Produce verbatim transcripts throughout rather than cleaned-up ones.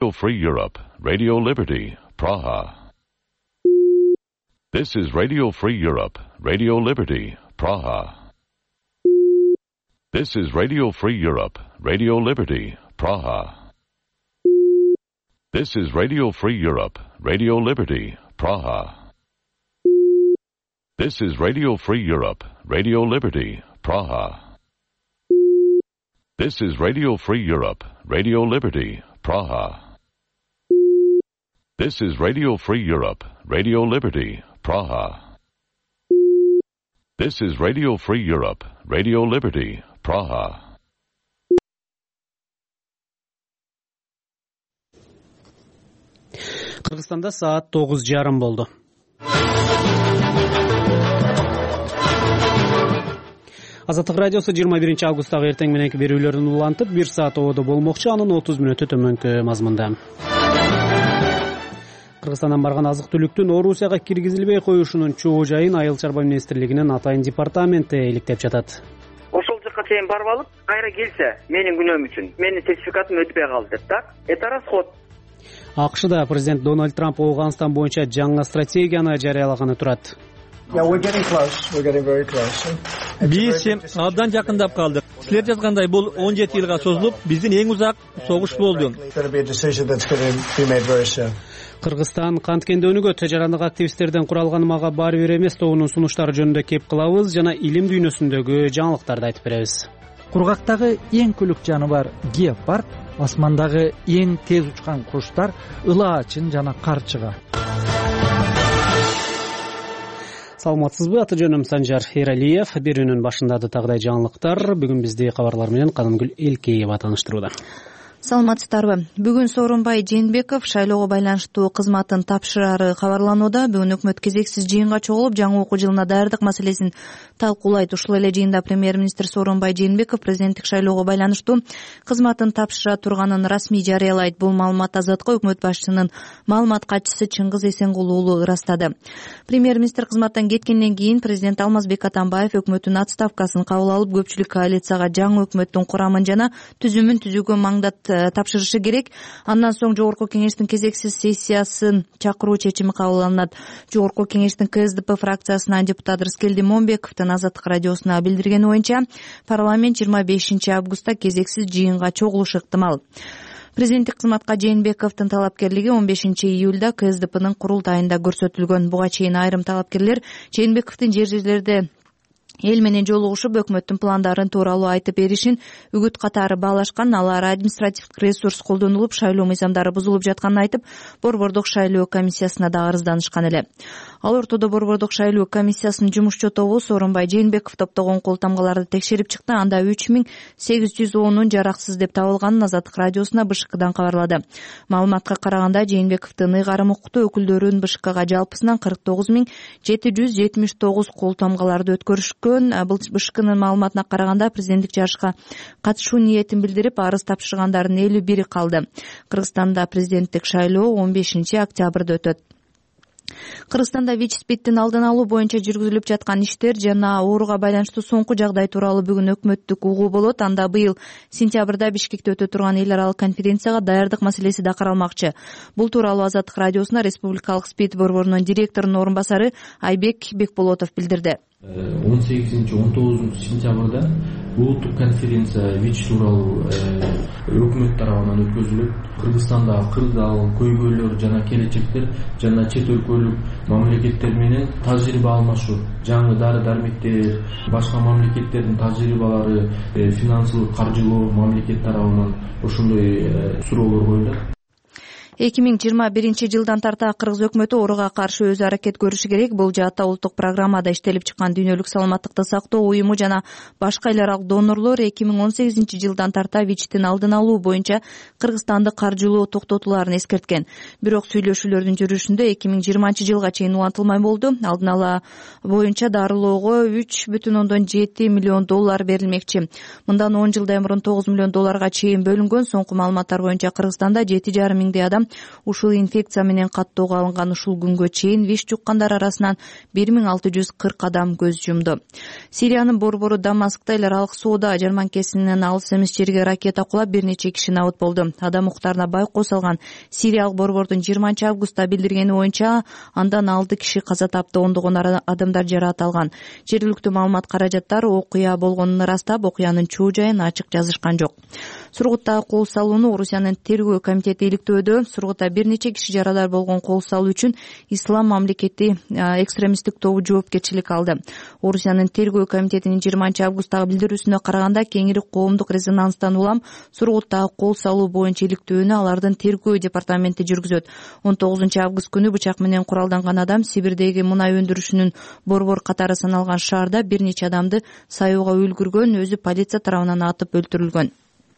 Radio Free Europe, Radio Liberty, Praha. This is Radio Free Europe, Radio Liberty, Praha. This is Radio Free Europe, Radio Liberty, Praha. This is Radio Free Europe, Radio Liberty, Praha. This is Radio Free Europe, Radio Liberty, Praha. This is Radio Free Europe, Radio Liberty, Praha. This is Radio Free Europe, Radio Liberty, Praha. This is Radio Free Europe, Radio Liberty, Praha. Кыргызстанда саат тогуз жарым болду. Азаттык радиосу жыйырма биринчи августтагы эртең мененки берүүлөрүн улантып, бир саат ободо болмокчу, анын отуз мүнөтү төмөнкү мазмунда. Кыргызстандан барган азык-түлүктүн Орусияга киргизилбей коюшунун чогуу жайын Айыл чарба министрлигинин Атайын департаменти иликтеп жатат. Ошол жакка чейин барып алып, кайра келсе, менин күнөөм үчүн, менин сертификатым өтпөй калды деп, так? Это расход. АКШда президент Дональд Трамп Афганистан боюнча жаңы стратегияны жарыялаганы турат. Биз абдан жакындап калдык. Силер жазгандай бул он жети жылга созулуп, биздин эң узак согуш болду. Кыргызстан канткенде өнүгөт. Жарандык активисттерден куралган мага баары бир эмес тобунун сунуштары жөнүндө кеп кылабыз жана илим дүйнөсүндөгү жаңылыктарды айтып беребиз. Кургактагы эң күлүк жаныбар гепард, асмандагы эң тез учкан куштар ылаачын жана карчыга. Саламатсызбы, аты жөнүм Санжар Эралиев. Берүүнүн башында дагыдай жаңылыктар. Бүгүн бизди кабарлар менен Канымгүл Элкеева тааныштырууда. Саламатсыздарбы. Бүгүн Сооронбай Жээнбеков шайлоого байланыштуу кызматын тапшырары кабарланууда. Бүгүн өкмөт кезексиз жыйынга чогулуп, жаңы окуу жылына даярдык маселесин талкуулайт. Ушул эле жыйында премьер-министр Сооронбай Жээнбеков президенттик шайлоого байланыштуу кызматын тапшыра турганын расмий жарыялайт. Бул маалымат Азаттыкка өкмөт башчысынын маалымат катчысы Чыңгыз Эсенгул уулу ырастады. Премьер-министр кызматтан кеткенден кийин президент Алмазбек Атамбаев өкмөттүн отставкасын кабыл алып, көпчүлүк коалицияга жаңы өкмөттүн курамын жана түзүмүн түзүүгө маңдат тапшырышы керек. Андан соң жогорку кеңештин кезексиз сессиясын чакыруу чечими кабыл алынат. Жогорку кеңештин КСДП фракциясынан депутат Рыскелди Момбековдун Азаттык радиосуна билдиргени боюнча, парламент жыйырма бешинчи августта кезексиз жыйынга чогулушу ыктымал. Президенттик кызматка Жээнбековдун талапкерлиги он бешинчи июлда КСДПнын курултайында көрсөтүлгөн. Буга чейин айрым талапкерлер Жээнбековдун жер жерлерде эл менен жолугушуп, өкмөттүн пландарын тууралуу айтып беришин үгүт катары баалашкан. Алар административдик ресурс колдонулуп, шайлоо мыйзамдары бузулуп жатканын айтып, Борбордук шайлоо комиссиясына да арызданышкан эле. Ал ортодо Борбордук шайлоо комиссиясынын жумушчу тобу Сооронбай Жээнбеков топтогон кол тамгаларды текшерип чыкты. Анда үч миң сегиз жүз онун жараксыз деп табылганын Азаттык радиосуна БШКдан кабарлады. Маалыматка караганда, Жээнбековдун ыйгарым укуктуу өкүлдөрүн БШКга жалпысынан кырк тогуз миң жети жүз жетимиш тогуз кол тамгаларды өткөрүшкөн. БШКнын маалыматына караганда, президенттик жарышка катышуу ниетин билдирип, арыз тапшыргандардын элүү бири калды. Кыргызстанда президенттик шайлоо он бешинчи октябрда өтөт. Кыргызстанда ВИЧ-СПИДтин алдын алуу боюнча жүргүзүлүп жаткан иштер жана ооруга байланыштуу соңку жагдай тууралуу бүгүн өкмөттүк угуу болот. Анда быйыл сентябрда Бишкекте өтө турган эл аралык конференцияга даярдык маселеси да каралмакчы. Бул тууралуу Азаттык радиосуна Республикалык СПИД борборунун директорунун орун басары Айбек Бекболотов билдирди. он сегизинчи он тогузунчу сентябрда улуттук конференция ВИЧ тууралуу өкмөт тарабынан өткөзүлөт. Кыргызстанда кырдаал, көйгөйлөр жана келечектер жана чет өлкөлүк мамлекеттер менен тажрыйба алмашуу, жаңы дары-дармектер, башка мамлекеттердин тажрыйбалары, финансылык, каржылоо мамлекет тарабынан ошондой суроолор коюлат. эки миң жыйырма биринчи жылдан тарта кыргыз өкмөтү ооруга каршы өз аракет көрүшү керек. Бул жаатта улуттук программада иштелип чыккан Дүйнөлүк саламаттыкты сактоо уюму жана башка эл аралык донорлор эки миң он сегизинчи жылдан тарта ВИЧтин алдын алуу боюнча Кыргызстанды каржылоо токтотуларын эскерткен. Бирок сүйлөшүүлөрдүн жүрүшүндө эки миң жыйырманчы жылга чейин убантылмай болду. Алдын ала боюнча дарылоого үч бүтүн ондон жети миллион доллар берилмекчи. Мындан он жылдай мурун тогуз миллион долларга чейин бөлүнгөн. Соңку маалыматтар боюнча Кыргызстанда жети жарым миңдей адам ушул инфекция менен каттоого алынган ушул күнгө чейин виш жуккандар арасынан бир миң алты жүз кырк адам көз жумду. Сириянын борбору Дамаскта эл аралык соода жарманкесинен алыс эмес жерге ракета кулап бир нече киши набыт болду. Адам укуктарына байкоо салган Сириялык борбордун жыйырманчы августта билдиргени боюнча андан алты киши каза тапты, ондогон адамдар жаракат алган. Жергиликтүү маалымат каражаттар окуя болгонун ырастап, окуянын чоо жайын ачык жазышкан жок. Сургуттагы кол салууну Орусиянын тергөө комитети иликтөөдө. Сургутта бир нече киши жарадар болгон кол салуу үчүн Ислам мамлекети экстремисттик тобу жоопкерчилик алды. Орусиянын тергөө комитетинин жыйырманчы августтагы билдирүүсүнө караганда, кеңири коомдук резонанстан улам Сургуттагы кол салуу боюнча иликтөөнү алардын тергөө департаменти жүргүзөт. он тогузунчу август күнү бычак менен куралданган адам Сибирдеги мунай өндүрүшүнүн борбор катары саналган шаарда бир нече адамды саюуга үлгүргөн, өзү полиция тарабынан атып өлтүрүлгөн.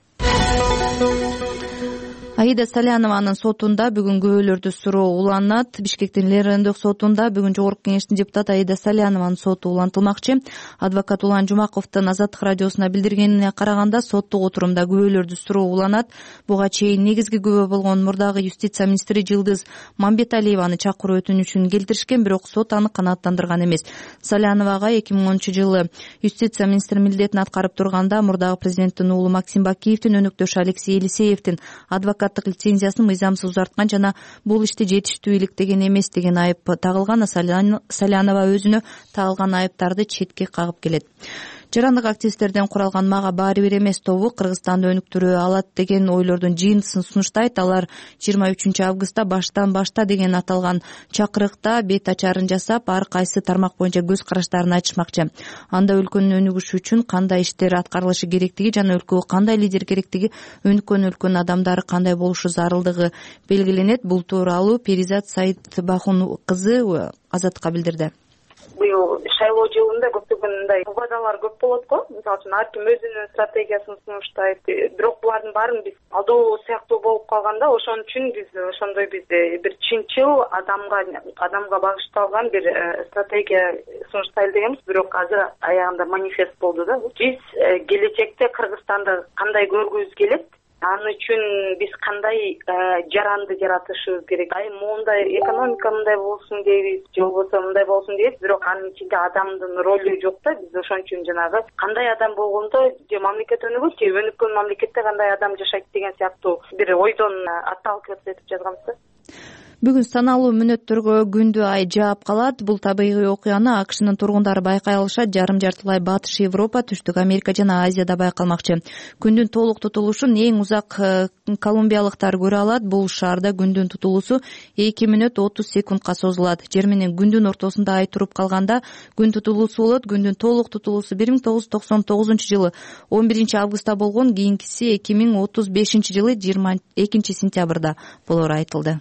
Аида Салянованын сотунда бүгүн күбөлөрдү суроо уланат. Бишкектин Лерендок сотунда бүгүн Жогорку Кеңештин депутаты Аида Салянованын соту улантылмакчы. Адвокат Улан Жумаковдун Азаттык радиосуна билдиргенине караганда, соттук отурумда күбөлөрдү суроо уланат. Буга чейин негизги күбө болгон мурдагы юстиция министри Жылдыз Мамбеталиеваны чакыруу өтүнүчүн келтиришкен, бирок сот аны канааттандырган эмес. Саляновага эки миң онунчу жылы юстиция министри милдетин аткарып турганда мурдагы президенттин уулу Максим Бакиевдин өнөктөшү Алексей Елисеевдин адвокат лицензиясын мыйзамсыз узарткан жана бул ишти жетиштүү иликтеген эмес деген айып тагылган. Салянова өзүнө тагылган айыптарды четке кагып келет. Жарандык активисттерден куралган «Мага баары бир эмес» тобу Кыргызстанды өнүктүрө алат деген ойлордун жыйынтысын сунуштайт. Алар жыйырма үчүнчү августта баштан башта деген аталган чакырыкта бет ачарын жасап, ар кайсы тармак боюнча көз караштарын айтышмакчы. Анда өлкөнүн өнүгүшү үчүн кандай иштер аткарылышы керектиги жана өлкөгө кандай лидер керектиги, өнүккөн өлкөнүн адамдары кандай болушу зарылдыгы белгиленет. Бул тууралуу Перизат Саитбахун кызы Азаттыкка билдирди. Быйыл шайлоо жылында көптөгөн мындай убадалар көп болот го. Мисалы үчүн ар ким өзүнүн стратегиясын сунуштайт. Бирок булардын баарын биз алдоо сыяктуу болуп калганда, ошон үчүн биз ошондой биз бир чынчыл адамга адамга багышталган бир стратегия сунуштайлы дегенбиз. Бирок азыр аягында манифест болду да. Биз келечекте Кыргызстанды кандай көргүбүз келет, аны үчүн биз кандай жаранды жаратышыбыз керек. Ай моундай экономика мындай болсун дейбиз, же болбосо мындай болсун дейбиз, бирок анын ичинде адамдын ролу жок да. Биз ошон үчүн жанагы кандай адам болгондо же мамлекет өнүгөт, же өнүккөн мамлекетте кандай адам жашайт деген сыяктуу бир ойдон отталкиваться этип жазганбыз да. Бүгүн саналуу мүнөттөргө күндү ай жаап калат. Бул табигый окуяны АКШнын тургундары байкай алышат. Жарым жартылай Батыш Европа, Түштүк Америка жана Азияда байкалмакчы. Күндүн толук тутулушун эң узак колумбиялыктар көрө алат. Бул шаарда күндүн тутулуусу эки мүнөт отуз секундка созулат. Жер менен күндүн ортосунда ай туруп калганда күн тутулуусу болот. Күндүн толук тутулуусу бир миң тогуз жүз токсон тогузунчу жылы он биринчи августта болгон, кийинкиси эки миң отуз бешинчи жылы жыйырма экинчи сентябрда болору айтылды.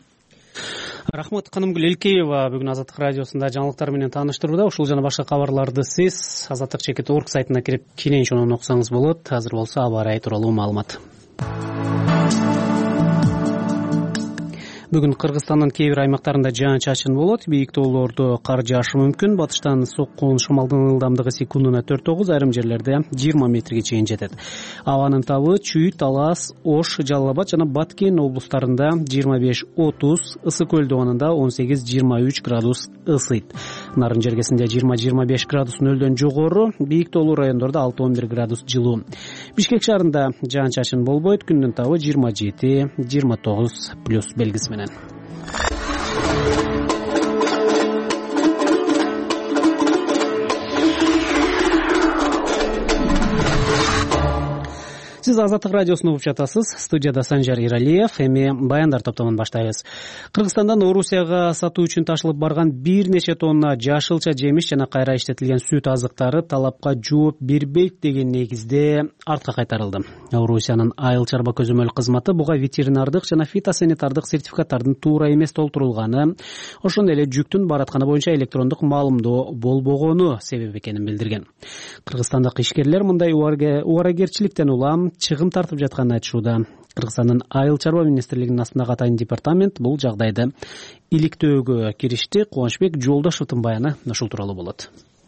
Рахмат, Канымгүл Элкеева бүгүн Азаттык радиосунда жаңылыктар менен тааныштырууда. Ушул жана башка кабарларды сиз азаттык чекит орг сайтына кирип кенен шонун окусаңыз болот. Азыр болсо аба ырайы тууралуу маалымат. Бүгүн Кыргызстандын кээ бир аймактарында жаан-чачын болот. Бийик тоолордо кар жаашы мүмкүн. Батыштан соккун шамалдын ылдамдыгы секундуна төрт тогуз, айрым жерлерде жыйырма метрге чейин жетет. Абанын табы Чүй, Талас, Ош, Жалал Абад жана Баткен облустарында жыйырма беш отуз, Ысык көл доонунда он сегиз жыйырма үч градус ысыйт. Нарын жергесинде жыйырма жыйырма беш градус нөлдөн жогору, бийик тоолуу райондордо алты он бир градус жылуу. Бишкек шаарында жаан-чачын болбойт. Күндүн табы жыйырма жети жыйырма тогуз плюс белгиси менен. Сиз Азаттык радиосун угуп жатасыз. Студияда Санжар Иралиев. Эми баяндар топтомун баштайбыз. Кыргызстандан Орусияга сатуу үчүн ташылып барган бир нече тонна жашылча жемиш жана кайра иштетилген сүт азыктары талапка жооп бербейт деген негизде артка кайтарылды. Орусиянын айыл чарба көзөмөл кызматы буга ветеринардык жана фитосанитардык сертификаттардын туура эмес толтурулганы, ошондой эле жүктүн баратканы боюнча электрондук маалымдоо болбогону себеп экенин билдирген. Кыргызстандык ишкерлер мындай убарагерчиликтен улам чыгым тартып жатканын айтышууда. Кыргызстандын айыл чарба министрлигинин астындагы атайын департамент бул жагдайды иликтөөгө киришти. Кубанычбек Жолдошовдун баяны ушул тууралуу болот.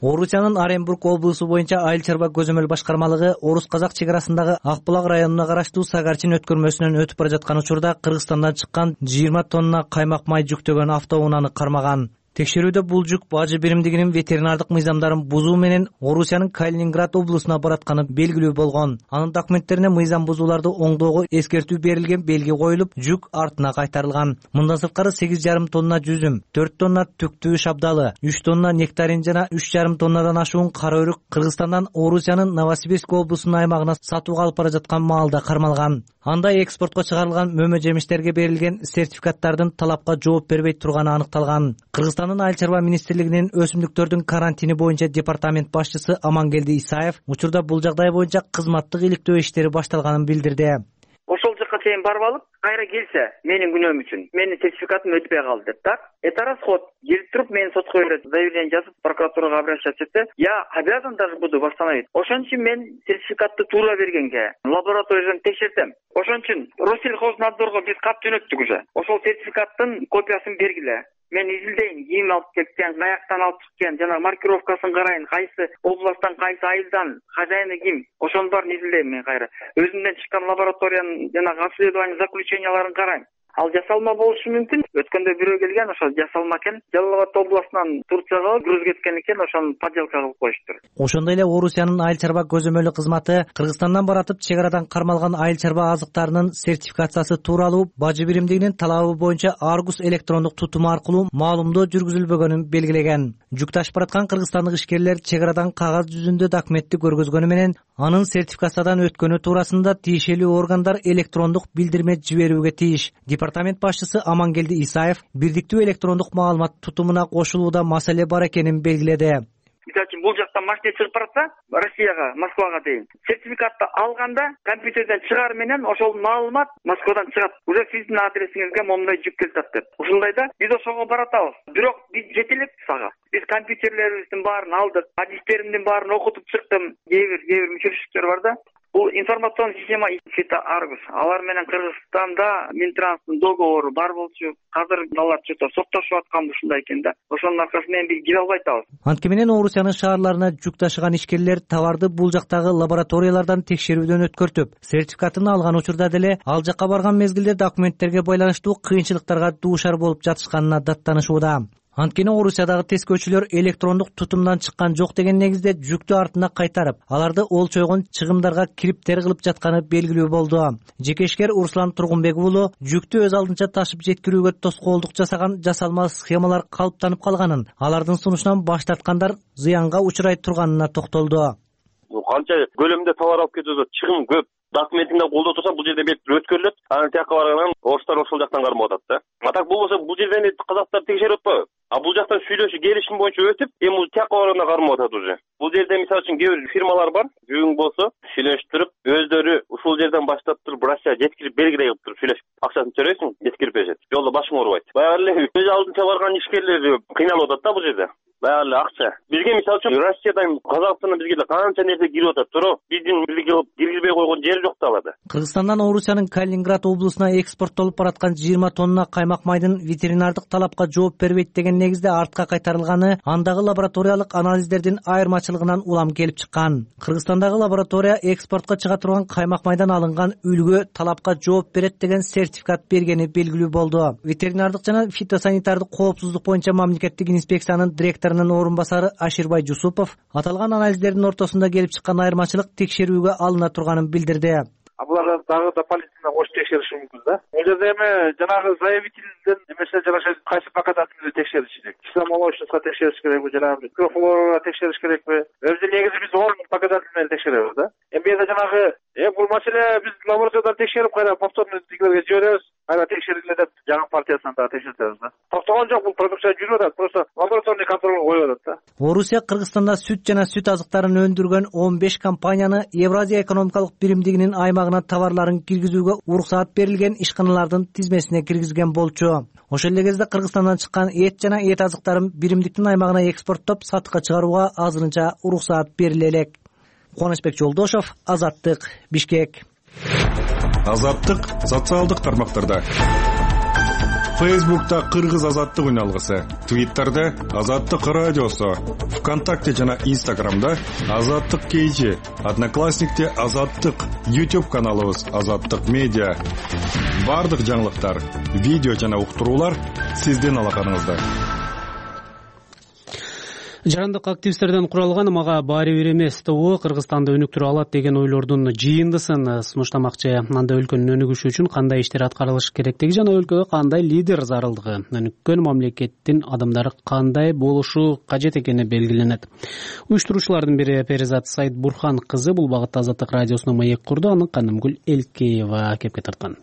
Орусиянын Оренбург облусу боюнча айыл чарба көзөмөл башкармалыгы Орус Казак чек арасындагы Ак булак районуна караштуу Сагарчин өткөрмөсүнөн өтүп бара жаткан учурда Кыргызстандан чыккан жыйырма тонна каймак май жүктөгөн автоунааны кармаган. Текшерүүдө бул жүк бажы биримдигинин ветеринардык мыйзамдарын бузуу менен Орусиянын Калининград облусуна баратканы белгилүү болгон. Анын документтерине мыйзам бузууларды оңдоого эскертүү берилген белги коюлуп, жүк артына кайтарылган. Мындан сырткары сегиз жарым тонна жүзүм, төрт тонна түктүү шабдалы, үч тонна нектарин жана үч жарым тоннадан ашуун кара өрүк Кыргызстандан Орусиянын Новосибирск облусунун аймагына сатууга алып бара жаткан маалда кармалган. Анда экспортко чыгарылган мөмө жемиштерге берилген сертификаттардын талапка жооп бербей турганы аныкталган. Кыргызстандын айыл чарба министрлигинин өсүмдүктөрдүн карантини боюнча департамент башчысы Амангелди Исаев учурда бул жагдай боюнча кызматтык иликтөө иштери башталганын билдирди. Ошол жака чейин барып алып, кайра келсе, менин күнөөм үчүн, менин сертификатым өтпөй калды деп, так? Это расход. Келип туруп, мен сотко берет, заявление жазып, прокуратурага обращаться этсе, я обязан даже буду восстановить. Ошон үчүн мен сертификатты туура бергенге, лабораториядан текшертем. Ошон үчүн Россельхознадзорго биз кат жөнөттүк уже. Ошол сертификаттын копиясын бергиле. Мен изилдейин, ким алып кеткен, каяктан алып чыккан, жана маркировкасын карайын, кайсы областтан, кайсы айылдан, хозяины ким, ошонун баарын изилдейм мен кайра. Өзүмдөн чыккан лабораториянын жана обследование заключенияларын карайм. Ал жасалма болушу мүмкүн. Өткөндө бирөө келген, ошо жасалма экен. Жалал Абад областынан Турцияга груз кеткен экен, ошону подделка кылып коюштур. Ошондой эле Орусиянын айыл чарба көзөмөлү кызматы Кыргызстандан баратып чек арадан кармалган айыл чарба азыктарынын сертификациясы тууралуу бажы биримдигинин талабы боюнча Аргус электрондук тутуму аркылуу маалымдоо жүргүзүлбөгөнүн белгилеген. Жүк ташып бараткан кыргызстандык ишкерлер чек арадан кагаз жүзүндө документти көргөзгөнү менен анын сертификациядан өткөнү туурасында тиешелүү органдар электрондук билдирме жиберүүгө тийиш. Департамент башчысы Амангелди Исаев бирдиктүү электрондук маалымат тутумуна кошулууда маселе бар экенин белгиледи. Мисалы үчүн бул жактан машина чыгып баратса, Россияга, Москвага дейин, сертификатты алганда компьютерден чыгар менен ошол маалымат Москвадан чыгат. Уже сиздин адресиңизге момундай жүк келип деп. Ушундайда биз ошого баратабыз. Бирок биз жете элек сага. Биз компьютерлерибиздин баарын алдык, адистеримдин баарын окутуп чыктым. Кээ бир кээ бир мүчөчүлүктөр бар да. Бул информационный система Фита Аргус. Алар менен Кыргызстанда Минтранстын договору бар болчу. Азыр алар чөтө соттошуп аткан ушундай экен да. Ошонун аркасы менен биз кире албай атабыз. Анткени менен Орусиянын шаарларына жүк ташыган ишкерлер товарды бул жактагы лабораториялардан текшерүүдөн өткөртүп, сертификатын алган учурда деле ал жакка барган мезгилде документтерге байланыштуу кыйынчылыктарга дуушар болуп жатышканына даттанышууда. Анткени Орусиядагы тескөөчүлөр электрондук тутумдан чыккан жок деген негизде жүктү артына кайтарып, аларды олчойгон чыгымдарга кириптер кылып жатканы белгилүү болду. Жеке ишкер Руслан Тургунбек уулу жүктү өз алдынча ташып жеткирүүгө тоскоолдук жасаган жасалма схемалар калыптанып калганын, алардын сунушунан баш тарткандар зыянга учурай турганына токтолду. Канча көлөмдө товар алып кетүүдө чыгым көп. Документиңде колдо турса, бул жерде бет өткөрүлөт. Анан тияка баргандан орустар ошол жактан кармап атат да. Атак болбосо бул жерден казактар текшерип атпайбы? А бул жактан сүйлөшүп, келишим боюнча өтүп, эми бул тияка баргандан кармап атат уже. Бул жерде мисалы үчүн кээ бир фирмалар бар, жүгүң болсо, сүйлөшүп өздөрү ушул жерден баштап туруп Россия жеткирип белгилей кылып туруп сүйлөшүп, акчасын төрөйсүң, жеткирип беришет. Жолдо башың оорубайт. Баягы эле өз алдынча барган ишкерлер кыйналып атат да бул жерде. Баягы эле акча. Бизге мисалы үчүн Россиядан Казакстандан бизге да канча нерсе кирип атат, туруп биздин бирлик кылып киргизбей койгон жери жок да аларда. Кыргызстандан Орусиянын Калининград облусуна экспорттолуп бараткан жыйырма тонна каймак майдын ветеринардык талапка жооп бербейт деген негизде артка кайтарылганы андагы лабораториялык анализдердин айырмачылыгынан улам келип чыккан. Кыргызстандагы лаборатория экспортко чыга турган каймак майдан алынган үлгү талапка жооп берет деген сертификат бергени белгилүү болду. Ветеринардык жана фитосанитардык коопсуздук боюнча мамлекеттик инспекциянын директорунун орун басары Аширбай Жусупов аталган анализдердин ортосунда келип чыккан айырмачылык текшерүүгө алына турганын билдирди. Булар дагы да полицияга кошуп текшериши мүмкүн да. Бул жерде эми жанагы заявительден эмесе жанагы кайсы показательди текшериш керек. Кисломолочностько текшериш керекби, жанагы микрофлорага текшериш керекби? Өзү негизи биз он показательден текшеребиз да. Эми бу жанагы э бул маселе биз лабораториядан текшерип кайра повторно тигилерге жиберебиз. Кайра текшериле деп жаңы партиясынан да текшертебиз да. Токтогон жок, бул продукция жүрүп атат, просто лабораторный контролго коюп атат да. Орусия Кыргызстанда сүт жана сүт азыктарын өндүргөн он беш компанияны Евразия экономикалык биримдигинин аймагына товарларын киргизүүгө уруксаат берилген ишканалардын тизмесине киргизген болчу. Ошол эле кезде Кыргызстандан чыккан эт жана эт азыктарын биримдиктин аймагына экспорттоп сатыкка чыгарууга азырынча уруксаат бериле элек. Кубанычбек Жолдошов, Азаттык, Бишкек. Азаттык социалдык тармактарда. Фейсбукта Кыргыз азаттык үналгысы, Твиттерде Азаттык радиосу, ВКонтакте жана Инстаграмда Азаттык кейжи, Одноклассникте Азаттык, YouTube каналыбыз Азаттык медиа. Бардык жаңылыктар, видео жана уктуруулар сиздин алаканыңызда. Жарандык активисттерден куралган мага баары бир эмес тобу Кыргызстанды өнүктүрө алат деген ойлордун жыйындысын сунуштамакчы. Анда өлкөнүн өнүгүшү үчүн кандай иштер аткарылышы керектиги жана өлкөгө кандай лидер зарылдыгы, өнүккөн мамлекеттин адамдары кандай болушу кажет экени белгиленет. Уюштуруучулардын бири Перизат Сайд Бурхан кызы бул багытта Азаттык радиосуна маек курду, аны Канымгүл Элкеева кепке тарткан.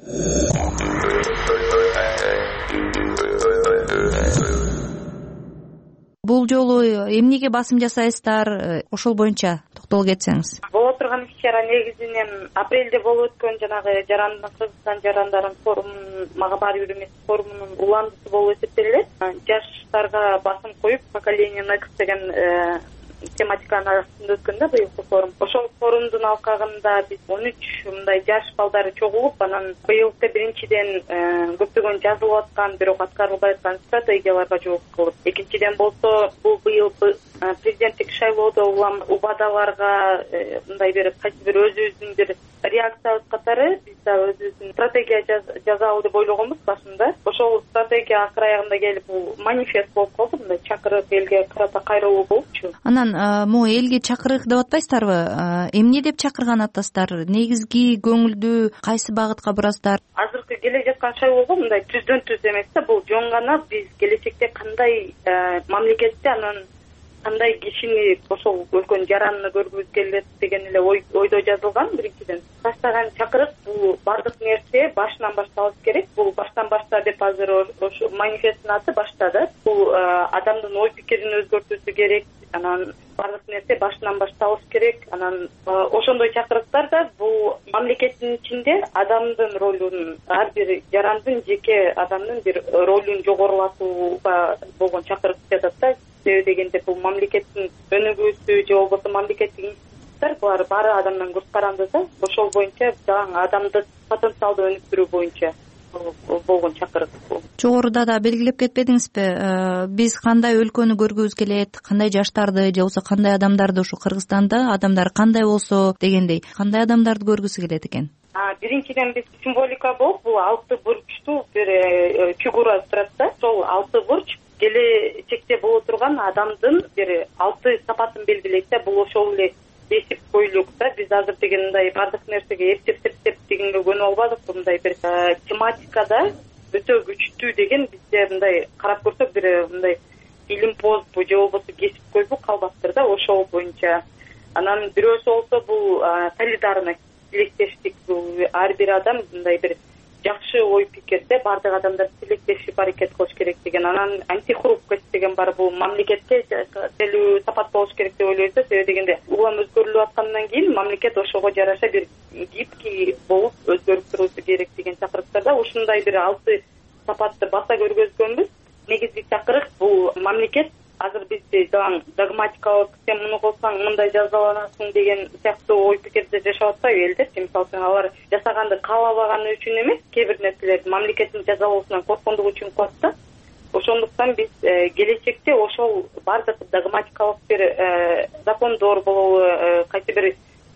Бул жолу эмнеге басым жасайсыздар, ошол боюнча токтоло кетсеңиз. Боло турган иш-чара негизинен апрелде болуп өткөн жанагы жарандын Кыргызстан жарандарын форумунун, мага баары бир эмес форумунун уландысы болуп эсептелет. Жаштарга басым коюп, поколение Next деген тематиканын астында өткөн да быйылкы форум. Ошол форумдун алкагында биз он үч мындай жаш балдары чогулуп, анан быйылкы биринчиден көптөгөн жазылып аткан, бирок аткарылбай аткан стратегияларга жооп кылып, экинчиден болсо бул быйыл президенттик шайлоодо улам убадаларга мындай бир кайсы бир өзүбүздүн бир реакциябыз катары биз да өзүбүздүн стратегия жазабы деп ойлогонбуз башында. Ошол стратегия акыр аягында келип бул манифест болуп калды, мындай чакырык, элге карата кайрылуу болупчу. Анан могу элге чакырык деп атпайсыздарбы? Эмне деп чакырган атасыздар? Негизги көңүлдү кайсы багытка бурасыздар? Азыркы келе жаткан шайлоого мындай түздөн түз эмес да, бул жөн гана биз келечекте кандай мамлекетте анан кандай кишини ошол өлкөнүн жаранына көргүбүз келет деген эле ойдо жазылган. Биринчиден баштаган чакырык бул бардык нерсе башынан башталыш керек. Бул баштан башта деп азыр ошо манифесттин аты башта да. Бул адамдын ой пикирин өзгөртүүсү керек. Анан бардык нерсе башынан башталыш керек. Анан ошондой чакырыктар да бул мамлекеттин ичинде адамдын ролун, ар бир жарандын, жеке адамдын бир ролун жогорулатууга болгон чакырык жатат да. Себеби дегенде бул мамлекеттин өнүгүүсү же болбосо мамлекеттик институттар булар баары адамдан көз каранды да. Ошол боюнча жаңы адамдык потенциалды өнүктүрүү боюнча болгон чакырык бул. Жогоруда да белгилеп кетпедиңизби? Биз кандай өлкөнү көргүбүз келет, кандай жаштарды же болбосо кандай адамдарды, ушу Кыргызстанда адамдар кандай болсо дегендей, кандай адамдарды көргүсү келет экен? Биринчиден биз символика болуп бул алты бурчтуу бир фигура турат да. Ошол алты бурч келечекте боло турган адамдын бир алты сапатын белгилейт да. Бул ошол эле эсипкөйлүк да. Биз азыр деген мындай бардык нерсеге эптеп септеп дегенге көнүп албадык. Мындай бир тематикада өтө күчтүү деген бизде мындай карап көрсөк бир мындай илимпозбу же болбосо кесипкөйбү калбаптыр да. Ошол боюнча анан бирөөсү болсо бул солидарность, тилектештик. Бул ар бир адам мындай бир жакшы ой пикирде бардык адамдар тилектешип аракет кылыш керек деген. Анан антихрупкость деген бар, бул мамлекетке келүү сапат болуш керек деп ойлойбуз да. Себеби дегенде улам өзгөрүлүп аткандан кийин мамлекет ошого жараша бир гибкий болуп өзгөрүп туруусу керек деген чакырыктарда ушундай бир алты сапатты баса көргөзгөнбүз. Негизги чакырык бул мамлекет азыр бизди догматикалык, сен муну кылсаң мындай жазаланасың деген сыяктуу ой пикирде жашап атпайбы элдер? Мисалы үчүн алар жасаганды каалабаганы үчүн эмес, кээ бир нерселерди мамлекеттин жазалоосунан корккондугу үчүн кылат да. Ошондуктан биз келечекте ошол бардык догматикалык бир закондор болобу, кайсы бир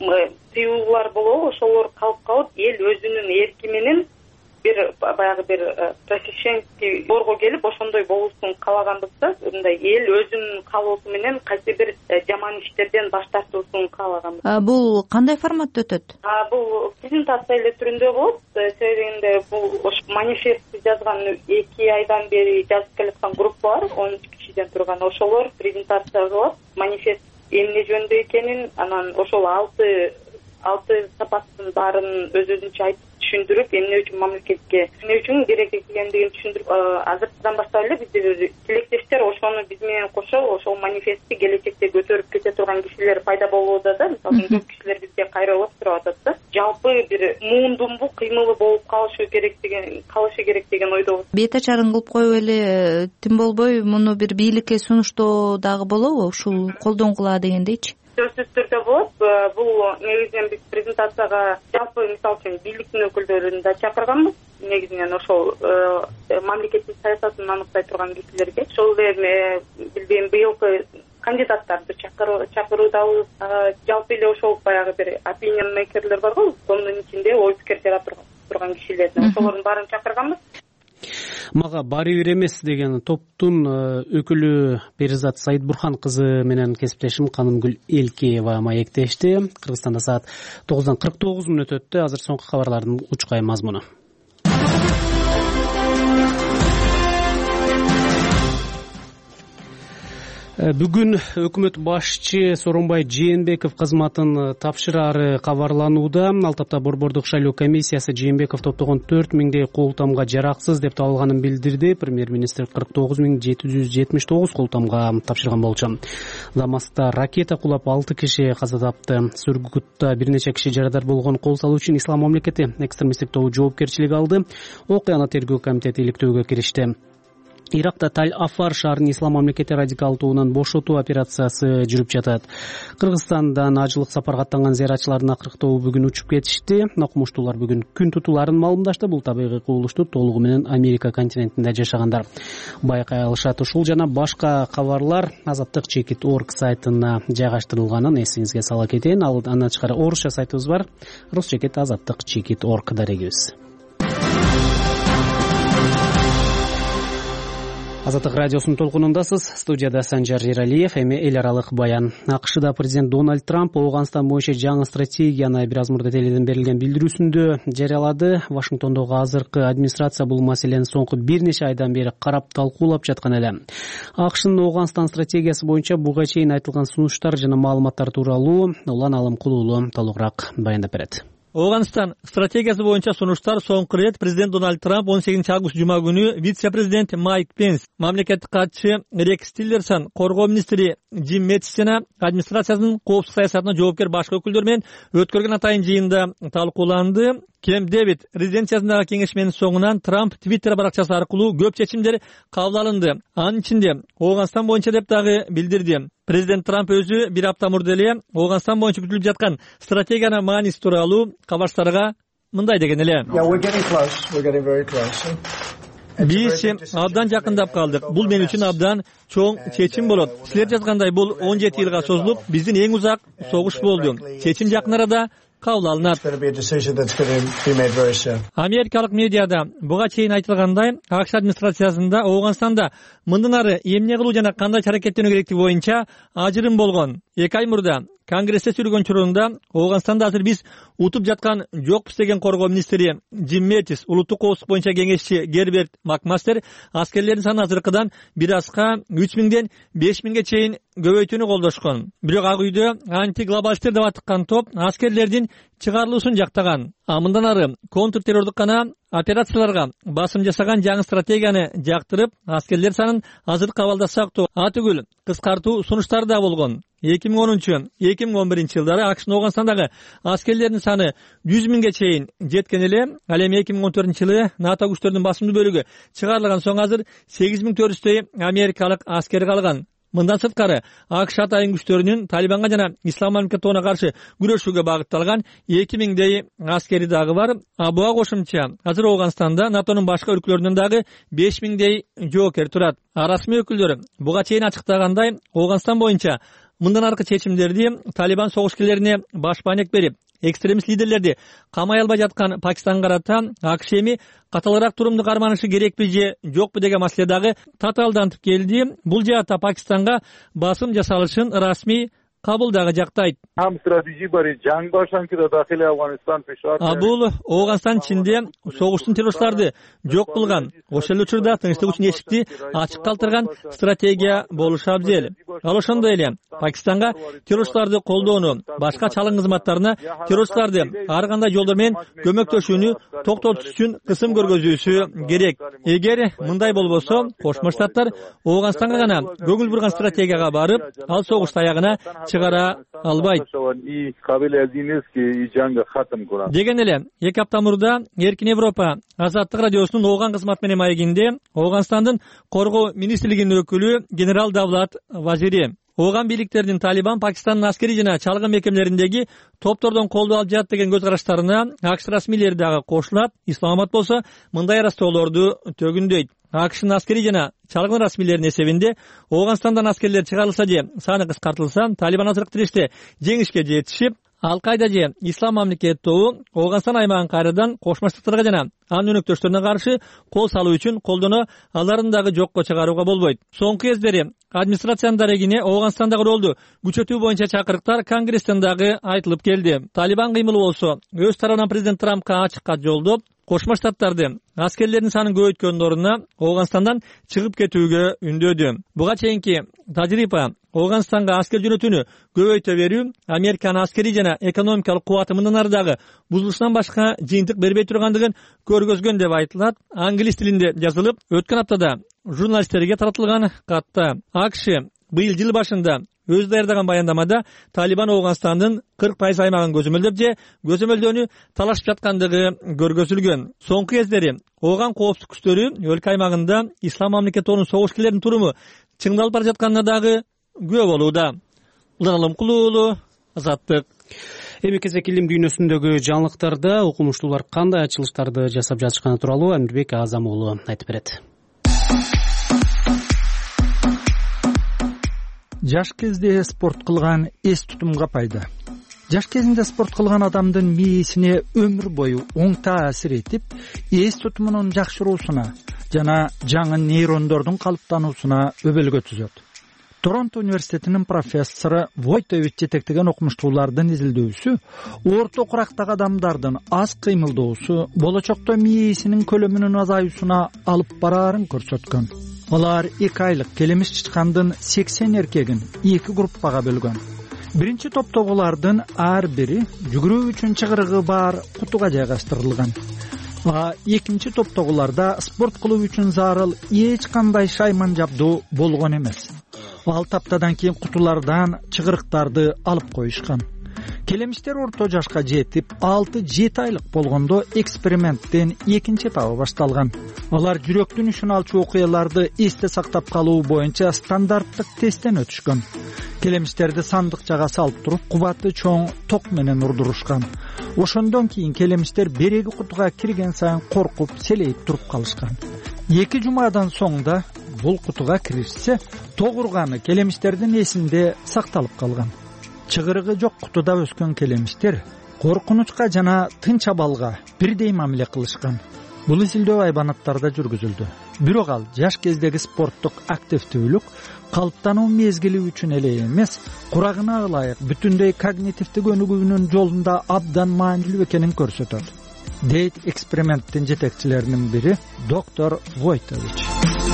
тыюулар болобу, ошолор калып калып, эл өзүнүн эрки менен бир баягы бир профессионалдык борго келип ошондой болуусун каалаганбыз да. Мындай эл өзүнүн каалоосу менен кайсы бир жаман иштерден баш тартуусун каалаганбыз. Бул кандай форматта өтөт? Бул презентация эле түрүндө болот. Себеби дегенде бул манифестти жазган эки айдан бери жазып келаткан группа бар, он үч кишиден турган. Ошолор презентация кылып, манифест эмне жөнүндө экенин, анан ошол алты алты сапаттын баарын өз-өзүнчө айтып түшүндүрүп, эмне үчүн мамлекетке, эмне үчүн керек экендигин түшүндүрүп, азыркыдан баштап эле бизде тилектештер ошону биз менен кошо ошол манифестти келечекте көтөрүп кете турган кишилер пайда болууда да. Мисалы көп кишилер бизге кайрылып туруп атат да. Жалпы бир муундумбу кыймылы болуп калышы керек деген, калышы керек деген ойдобуз. Бет ачарын кылып коюп эле тим болбой, муну бир бийликке сунуштоо дагы болобу? Ушул колдонгула дегендейчи. Сөзсүз түрдө болот. Бул негизинен биз презентацияга жалпы мисалы үчүн бийликтин өкүлдөрүн да чакырганбыз. негизинен ошол мамлекеттин саясатын аныктай турган кишилерге ошол эми билбейм быйылкы кандидаттарды чакыруудабыз жалпы эле ошол баягы бир opinion makерлер бар го сонун ичинде ой пикир жарата турган кишилерди ошолордун баарын чакырганбыз. Мага баары бир эмес деген топтун өкүлү Перизат Саидбурхан кызы менен кесиптешим Канымгүл Элкеева маектешти. Кыргызстанда саат тогуздан кырк тогуз мүнөт өттү. Азыр соңку кабарлардын учкай мазмуну. Бүгүн өкмөт башчы Сооронбай Жээнбеков кызматын тапшырары кабарланууда. Ал тапта Борбордук шайлоо комиссиясы Жээнбеков топтогон төрт миңдей колтамга жараксыз деп табылганын билдирди. Премьер-министр кырк тогуз миң жети жүз жетимиш тогуз колтамга тапшырган болчу. Дамаскта ракета кулап алты киши каза тапты. Сүргүттө бир нече киши жарадар болгон. Кол салуу үчүн Ислам мамлекети экстремисттик тобу жоопкерчилик алды. Окуяны тергөө комитети иликтөөгө киришти. Иракта Таль-Афар шаарынын Ислам мамлекети радикал тобунан бошотуу операциясы жүрүп жатат. Кыргызстандан ажылык сапарга аттанган зыяратчылардын акыркы тобу бүгүн учуп кетишти. Окумуштуулар бүгүн күн тутууларын маалымдашты. Бул табигый кубулушту толугу менен Америка континентинде жашагандар байкай алышат. Ушул жана башка кабарлар азаттык чекит точка орг сайтына жайгаштырылганын эсиңизге сала кетейин. Ал андан тышкары орусча сайтыбыз бар. рус чекит азаттык чекит точка орг дарегибиз. Азаттык радиосунун толкунундасыз. Студияда Санжар Эралиев. Эми эл аралык баян. АКШда президент Дональд Трамп Ооганстан боюнча жаңы стратегияны бир аз мурда теледен берилген билдирүүсүндө жарыялады. Вашингтондогу азыркы администрация бул маселени соңку бир нече айдан бери карап талкуулап жаткан эле. АКШнын Ооганстан стратегиясы боюнча буга чейин айтылган сунуштар жана маалыматтар тууралуу Улан Алымкулуулу толугураак баяндап берет. Ооганстан стратегиясы боюнча сунуштар соңку рет президент Дональд Трамп он сегизинчи август жума күнү вице-президент Майк Пенс, мамлекеттик катчы Рекс Тиллерсон, коргоо министри Джим Мэттис жана администрациясынын коопсуздук саясатына жоопкер башка өкүлдөр менен өткөргөн атайын жыйында талкууланды. Кем Дэвид резиденциясындагы кеңешменин соңунан Трамп Твиттер баракчасы аркылуу көп чечимдер кабыл алынды. Анын ичинде Ооганстан боюнча деп дагы билдирди. Президент Трамп өзү бир апта мурда эле Ооганстан боюнча күтүлүп жаткан стратегиянын мааниси тууралуу кабарчыларга мындай деген эле. Биз абдан жакындап калдык. Бул мен үчүн абдан чоң чечим болот. Силер жазгандай бул он жети жылга созулуп, биздин эң узак согуш болду. Чечим жакын арада кабыл алынат. Америкалык медиада буга чейин айтылгандай, АКШ администрациясында Ооганстанда мындан ары эмне кылуу жана кандай аракеттенүү керектиги боюнча ажырым болгон. эки ай мурда Конгрессте сүргөн чорунда Ооганстанда азыр биз утуп жаткан жокпуз деген коргоо министри Джим Мэттис, улуттук коопсуздук боюнча кеңешчи Герберт Макмастер аскерлердин саны азыркыдан бир азга үч миңден беш миңге чейин көбөйтүүнү колдошкон. Бирок Ак үйдө антиглобалисттер деп атыккан топ аскерлердин чыгарылуусун жактаган. А мындан ары контртеррордук гана операцияларга басым жасаган жаңы стратегияны жактырып, аскерлер санын азыркы абалда сактоо, атүгүл кыскартуу сунуштары да болгон. эки миң онунчу — эки миң он биринчи жылдары АКШнын Ооганстандагы аскерлердин саны жүз миңге чейин жеткен эле. Ал эми эки миң он төртүнчү жылы НАТО күчтөрүнүн басымдуу бөлүгү чыгарылган соң азыр сегиз миң төрт жүздөй америкалык аскер калган. Мындан сырткары АКШ атайын күчтөрүнүн Талибанга жана Ислам мамлекети тобуна каршы күрөшүүгө багытталган эки миңдей аскери дагы бар. А буга кошумча азыр Ооганстанда НАТОнун башка өлкөлөрүнөн дагы беш миңдей жоокер турат. А расмий өкүлдөр буга чейин ачыктагандай, Ооганстан боюнча мындан аркы чечимдерди Талибан согушкерлерине баш баанек берип, экстремист лидерлерди камай албай жаткан Пакистанга карата АКШ эми каталыраак турумду карманышы керекпи же жокпу деген маселе дагы татаалдантып келди. Бул жаатта Пакистанга басым жасалышын расмий кабыл дагы жактайт. А бул Ооганстан ичинде согуштун террористларды жок кылган, ошол эле учурда тынчтык үчүн эшикти ачык калтырган стратегия болушу абзел. Ал ошондой эле Пакистанга террористларды колдоону, башка чалым кызматтарына террористларды ар кандай жолдор менен көмөктөшүүнү токтотуш үчүн кысым көргөзүүсү керек. Эгер мындай болбосо, Кошмо Штаттар Ооганстанга гана көңүл бурган стратегияга барып, ал согушту аягына чыгара албайт деген эле. Эки апта мурда Эркин Европа Азаттык радиосунун Ооган кызматы менен маегинде Ооганстандын коргоо министрлигинин өкүлү генерал Давлат Вазири ооган бийликтеринин Талибан Пакистандын аскерий жана чалгын мекемелериндеги топтордон колдоо алып жатат деген көз караштарына АКШ расмийлери дагы кошулат. Исламабад болсо мындай ырастоолорду төгүндөйт. АКШнын аскерий жана чалгын расмийлеринин эсебинде Ооганстандан аскерлер чыгарылса же саны кыскартылса, Талибан азыркы тиреште жеңишке жетишип, Ал-Кайда же Ислам мамлекети тобу Ооганстан аймагын кайрадан Кошмо Штаттарга жана анын өнөктөштөрүнө каршы кол салуу үчүн колдоно аларын дагы жокко чыгарууга болбойт. Соңку кездери администрациянын дарегине Ооганстандагы ролду күчөтүү боюнча чакырыктар Конгресстен дагы айтылып келди. Талибан кыймылы болсо өз тарабынан президент Трампка ачык кат жолдоп, Кошмо Штаттарды аскерлердин санын көбөйткөндүн ордуна Ооганстандан чыгып кетүүгө үндөдү. Буга чейинки тажрыйба Ооганстанга аскер жөнөтүүнү көбөйтө берүү Американын аскерий жана экономикалык кубаты мындан ары дагы бузулуштан башка жыйынтык бербей тургандыгын көргөзгөн деп айтылат. Англис тилинде жазылып, өткөн аптада журналисттерге таратылган катта АКШ быйыл жыл башында өзү даярдаган баяндамада Талибан Ооганстандын кырк пайыз аймагын көзөмөлдөп же көзөмөлдөөнү талашып жаткандыгы көргөзүлгөн. Соңку кездери Ооган коопсуздук күчтөрү өлкө аймагында Ислам мамлекети тобунун согушкерлеринин туруму чыңдалып бара жатканына дагы күбө болууда. Улан Кулуулу, Азаттык. Эми кезек илим дүйнөсүндөгү жаңылыктарда окумуштуулар кандай ачылыштарды жасап жатышканы тууралуу Амирбек Азам уулу айтып берет. Жаш кезде спорт кылган эс тутумга пайда. Жаш кезинде спорт кылган адамдын мээсине өмүр бою оң таасир этип, эс тутумунун жакшыруусуна жана жаңы нейрондордун калыптануусуна өбөлгө түзөт. Торонто университетинин профессору Войтович жетектеген окумуштуулардын изилдөөсү орто курактагы адамдардын аз кыймылдоосу болочокто мээсинин көлөмүнүн азаюусуна алып бараарын көрсөткөн. Алар эки айлык келемиш чычкандын сексен эркегин эки группага бөлгөн. Биринчи топтогулардын ар бири жүгүрүү үчүн чыгырыгы бар кутуга жайгаштырылган. А экинчи топтогуларда спорт кылуу үчүн зарыл эч кандай шайман жабдуу болгон эмес. Алты аптадан кийин кутулардан чыгырыктарды алып коюшкан. Келемиштер орто жашка жетип, алты жети айлык болгондо эксперименттин экинчи этабы башталган. Алар жүрөктүн ишин алчу окуяларды эсте сактап калуу боюнча стандарттык тесттен өтүшкөн. Келемиштерди сандыкчага салып туруп, кубаты чоң ток менен урдурушкан. Ошондон кийин келемиштер береги кутуга кирген сайын коркуп, селейип туруп калышкан. Эки жумадан соң да бул кутуга киришсе, ток урганы келемиштердин эсинде сакталып калган. Чыгырыгы жок кутуда өскөн келемиштер коркунучка жана тынч абалга бирдей мамиле кылышкан. Бул изилдөө айбанаттарда жүргүзүлдү. Бирок ал жаш кездеги спорттук активдүүлүк калыптануу мезгили үчүн эле эмес, курагына ылайык бүтүндөй когнитивдик өнүгүүнүн жолунда абдан маанилүү экенин көрсөтөт, дейт эксперименттин жетекчилеринин бири доктор Войтович.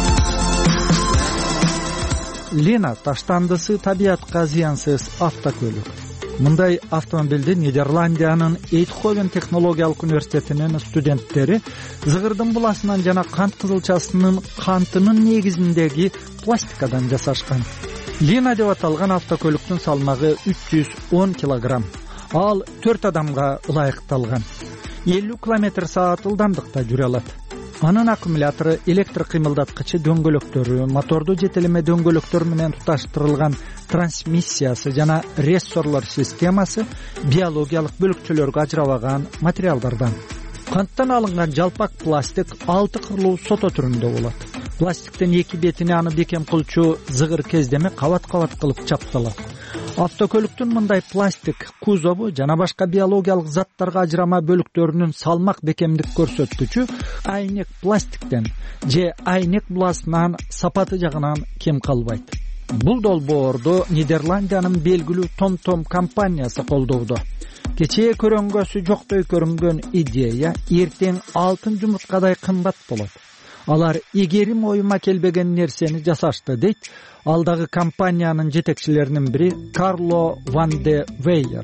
Лена таштандысы табиатка зыянсыз автокөлүк. Мындай автомобилди Нидерландиянын Эйтховен технологиялык университетинин студенттери зыгырдын буласынан жана кант кызылчасынын кантынын негизиндеги пластикадан жасашкан. Лена деп аталган автокөлүктүн салмагы үч жүз он килограмм. Ал төрт адамга ылайыкталган. элүү километр саат ылдамдыкта жүрө алат. Анын аккумулятору, электр кыймылдаткычы дөңгөлөктөрү, моторду жетелеме дөңгөлөктөр менен туташтырылган трансмиссиясы жана рессорлор системасы биологиялык бөлүкчөлөргө ажырабаган материалдардан. Канттан алынган жалпак пластик алты кырлуу сото түрүндө болот. Пластиктин эки бетине аны бекем кылчу зыгыр кездеме кабат-кабат кылып чапталат. Автокөлүктүн мындай пластик кузову жана башка биологиялык заттарга ажырама бөлүктөрүнүн салмак бекемдик көрсөткүчү айнек пластиктен же айнек буласынан сапаты жагынан кем калбайт. Бул долбоорду Нидерландиянын белгилүү Том-Том компаниясы колдоодо. Кечээ көрөнгөсү жоктой көрүнгөн идея эртең алтын жумурткадай кымбат болот. Алар эгерим оюма келбеген нерсени жасашты, дейт алдагы компаниянын жетекчилеринин бири Карло Ван де Вейер.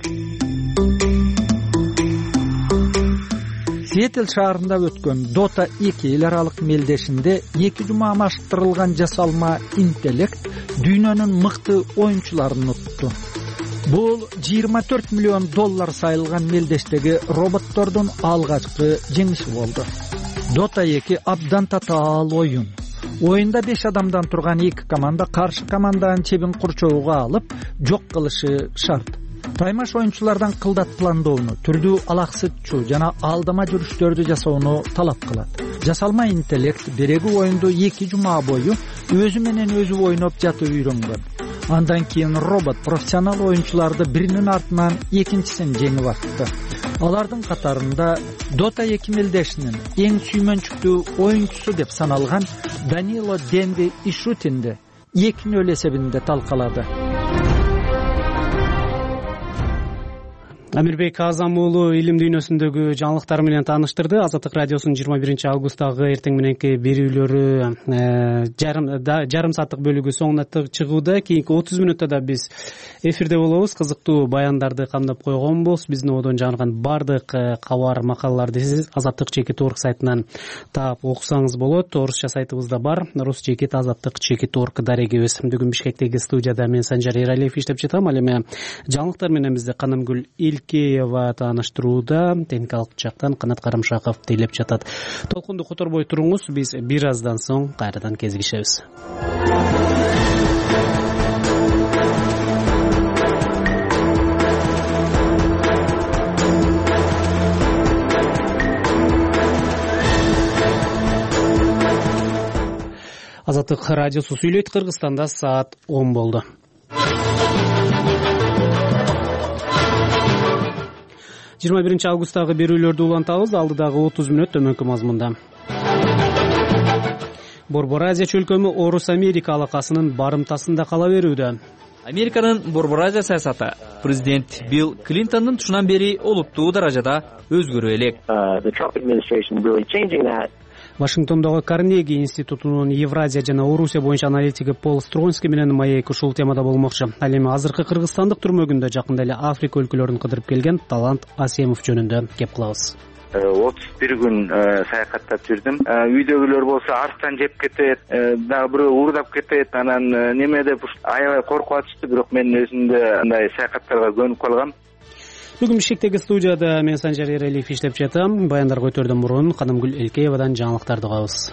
Сиэтл шаарында өткөн Дота эки эл аралык мелдешинде эки жума машыктырылган жасалма интеллект дүйнөнүн мыкты оюнчуларын утту. Бул жыйырма төрт миллион доллар сайылган мелдештеги роботтордун алгачкы жеңиши болду. Дота эки абдан татаал оюн. оюнда беш адамдан турган эки команда каршы команданын чебин курчоого алып жок кылышы шарт. Таймаш оюнчулардан кылдат пландоону, түрдүү алаксытчу жана алдама жүрүштөрдү жасоону талап кылат. Жасалма интеллект береги оюнду эки жума бою өзү менен өзү ойноп жатып үйрөнгөн. Андан кийин робот профессионал оюнчуларды биринин артынан экинчисин жеңип атты. Алардын катарында Dota эки мелдешинин эң сүймөнчүктүү оюнчусу деп саналган Данило Денди Ишутинди эки нөл эсебинде талкалады. Амирбек Азам уулу илим дүйнөсүндөгү жаңылыктар менен тааныштырды. Азаттык радиосунун жыйырма биринчи августагы эртең мененки берүүлөрү жарым жарым сааттык бөлүгү соңуна чыгууда. Кийинки отуз мүнөттө да биз эфирде болобуз. Кызыктуу баяндарды камдап койгонбуз. Биздин одон жаңырган бардык кабар макалаларды сиз Азаттык чекит орг сайтынан таап окусаңыз болот. Орусча сайтыбызда бар. Рус чекит азаттык чекит орг дарегибиз. Бүгүн Бишкектеги студияда мен Санжар Эралиев иштеп жатам. Ал эми жаңылыктар менен бизде Канамгүл Кеева тааныштырууда, техникалык жактан Канат Карымшаков тейлеп жатат. Толкунду которбой туруңуз, биз бир аздан соң кайрадан кезигишебиз. Азаттык радиосу сүйлөйт. Кыргызстанда саат он болду. жыйырма биринчи августагы берүүлөрдү улантабыз. Алдыдагы отуз мүнөт төмөнкү мазмунда. Борбор Азия чөлкөмү Орус Америка алакасынын барымтасында кала берүүдө. Американын Борбор Азия саясаты президент Билл Клинтондун тушунан бери олуттуу даражада өзгөрө элек. Вашингтондогу Карнеги институтунун Евразия жана Орусия боюнча аналитиги Пол Стронский менен маек ушул темада болмокчу. Ал эми азыркы кыргызстандык түрмөгүндө жакында эле Африка өлкөлөрүн кыдырып келген Талант Асемов жөнүндө кеп кылабыз. отуз бир күн саякаттап жүрдүм. Үйдөгүлөр болсо арстан жеп кетет, дагы бирөө уурдап кетет, анан неме деп аябай коркуп атышты, бирок мен өзүмдө андай саякаттарга көнүп калгам. Бүгүн Бишкектеги студияда мен Санжар Эралиев иштеп жатам. Баяндарга өтөрдөн мурун Канамгүл Элкеевадан жаңылыктарды угабыз.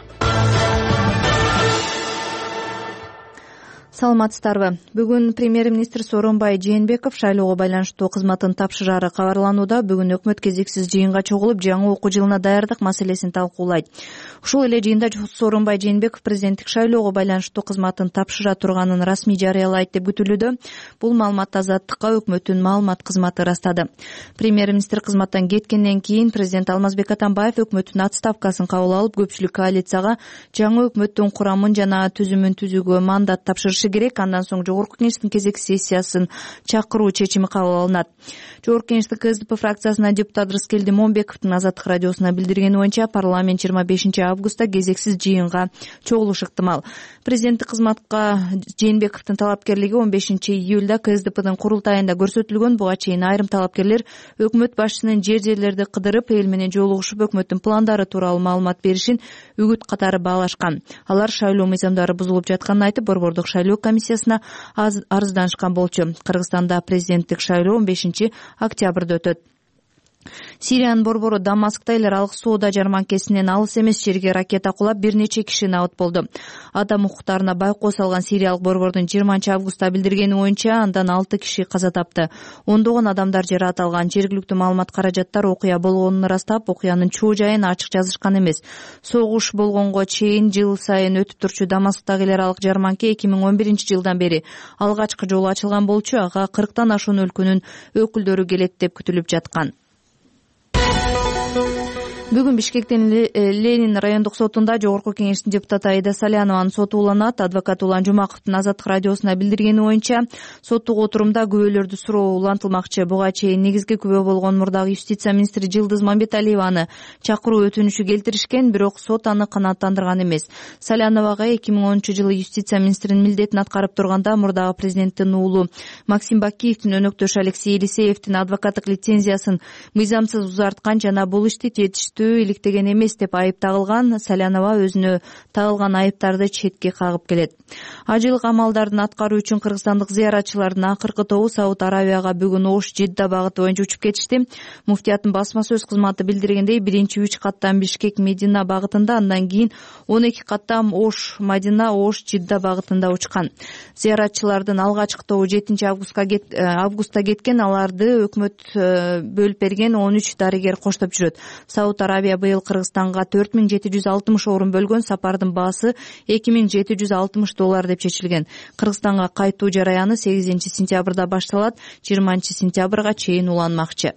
Саламатсыздарбы? Бүгүн премьер-министр Сооронбай Жээнбеков шайлоого байланыштуу кызматын тапшырары кабарланууда. Бүгүн өкмөт кезексиз жыйынга чогулуп, жаңы окуу жылына даярдык маселесин талкуулайт. Ушул эле жыйында Сооронбай Жээнбеков президенттик шайлоого байланыштуу кызматын тапшыра турганын расмий жарыялайт деп күтүлүүдө. Бул маалыматты Азаттыкка өкмөттүн маалымат кызматы ырастады. Премьер-министр кызматтан кеткенден кийин президент Алмазбек Атамбаев өкмөттүн отставкасын кабыл алып, көпчүлүк коалицияга жаңы өкмөттүн курамын жана түзүмүн түзүүгө мандат тапшырышы керек. Андан соң жогорку кеңештин кезекти сессиясын чакыруу чечими кабыл алынат. Жогорку кеңештин КСДП фракциясына депутат Рыскелди Момбековдун Азаттык радиосуна билдиргени боюнча парламент жыйырма бешинчи августта кезексиз жыйынга чогулушу ыктымал. Президенттик кызматка Жээнбековдун талапкерлиги он бешинчи июлда КСДПдын курултайында көрсөтүлгөн. Буга чейин айрым талапкерлер өкмөт башчысынын жер жерлерди кыдырып, эл менен жолугушуп, өкмөттүн пландары тууралуу маалымат беришин үгүт катары баалашкан. Алар шайлоо мыйзамдары бузулуп жатканын айтып, борбордук шайлоо комиссиясына арызданышкан болчу. Кыргызстанда президенттик шайлоо он бешинчи октябрда өтөт. Сириянын борбору Дамаскта эл аралык соода жарманкесинен алыс эмес жерге ракета кулап, бир нече киши набыт болду. Адам укуктарына байкоо салган сириялык борбордун жыйырманчы августта билдиргени боюнча андан алты киши каза тапты. Ондогон адамдар жаракат алган. Жергиликтүү маалымат каражаттар окуя болгонун ырастап, окуянын чоо жайын ачык жазышкан эмес. Согуш болгонго чейин жыл сайын өтүп турчу Дамасктагы эл аралык жарманке эки миң он биринчи жылдан бери алгачкы жолу ачылган болчу. Ага кырктан ашуун өлкөнүн өкүлдөрү келет деп күтүлүп жаткан. Бүгүн Бишкектин Ленин райондук сотунда жогорку кеңештин депутаты Аида Салянованын соту уланат. Адвокат Улан Жумаковдун Азаттык радиосуна билдиргени боюнча, соттук отурумда күбөлөрдү суроо улантылмакчы. Буга чейин негизги күбө болгон мурдагы юстиция министри Жылдыз Мамбеталиеваны чакыруу өтүнүчү келтиришкен, бирок сот аны канааттандырган эмес. Саляновага эки миң онунчу жылы юстиция министринин милдетин аткарып турганда мурдагы президенттин уулу Максим Бакиевдин өнөктөшү Алексей Елисеевдин адвокаттык лицензиясын мыйзамсыз узарткан жана бул ишти жетиштүү өтүү иликтеген эмес деп айып тагылган Салянова өзүнө тагылган айыптарды четке кагып келет. Ажылык амалдарын аткаруу үчүн кыргызстандык зыяратчылардын акыркы тобу Сауд Аравияга бүгүн Ош Жидда багыты боюнча учуп кетишти. Муфтияттын басма сөз кызматы билдиргендей, биринчи үч каттам Бишкек Медина багытында, андан кийин он эки каттам Ош Мадина Ош Жидда багытында учкан. Зыяратчылардын алгачкы тобу жетинчи августта кеткен, аларды өкмөт бөлүп берген он үч дарыгер коштоп жүрөт. Сауд Аравия быйыл Кыргызстанга төрт миң жети жүз алтымыш орун бөлгөн. Сапардын баасы эки миң жети жүз алтымыш доллар деп чечилген. Кыргызстанга кайтуу жараяны сегизинчи сентябрда башталат, жыйырманчы сентябрга чейин уланмакчы.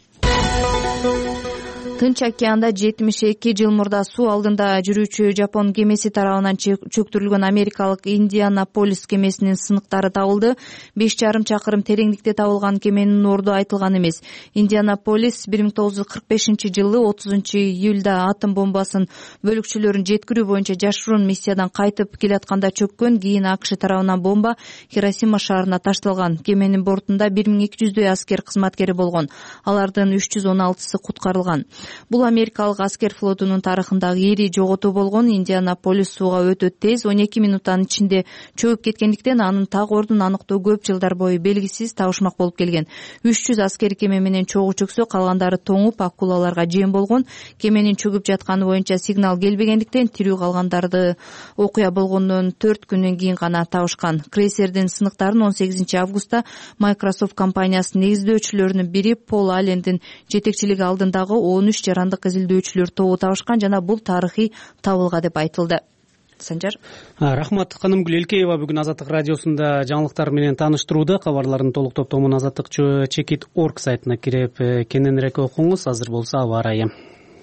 Тынч океанда жетимиш эки жыл мурда суу алдында жүрүүчү Жапон кемеси тарабынан чөктүрүлгөн америкалык Индианаполис кемесинин сыныктары табылды. беш жарым чакырым тереңдикте табылган кеменин орду айтылган эмес. Индианаполис бир миң тогуз жүз кырк бешинчи жылы отузунчу июлда атом бомбасын бөлүкчөлөрүн жеткирүү боюнча жашыруун миссиядан кайтып келатканда чөккөн. Кийин АКШ тарабынан бомба Хиросима шаарына ташталган. Кеменин бортунда бир миң эки жүздөй аскер кызматкери болгон. Алардын үч жүз он алтысы куткарылган. Бул америкалык аскер флотунун тарыхындагы ири жоготуу болгон. Индианаполис сууга өтө тез он эки минуттан ичинде чөгүп кеткендиктен анын так ордун аныктоо көп жылдар бою белгисиз, табышмак болуп келген. үч жүз аскер кеме менен чогуу чөксө, калгандары тоңуп акулаларга жем болгон. Кеменин чөгүп жатканы боюнча сигнал келбегендиктен тирүү калгандарды окуя болгондон төрт күндөн кийин гана табышкан. Крейсердин сыныктарын он сегизинчи августта Microsoft компаниясынын негиздөөчүлөрүнүн бири Пол Аллендин жетекчилиги алдындагы он үч жарандык изилдөөчүлөр тобу табышкан жана бул тарыхый табылга деп айтылды. Санжар. Рахмат Канымгүл Элкеева бүгүн Азаттык радиосунда жаңылыктар менен тааныштырууда. Кабарлардын толук топтомун азаттык чекит точка орг сайтына кирип кененирээк окуңуз. Азыр болсо аба ырайы.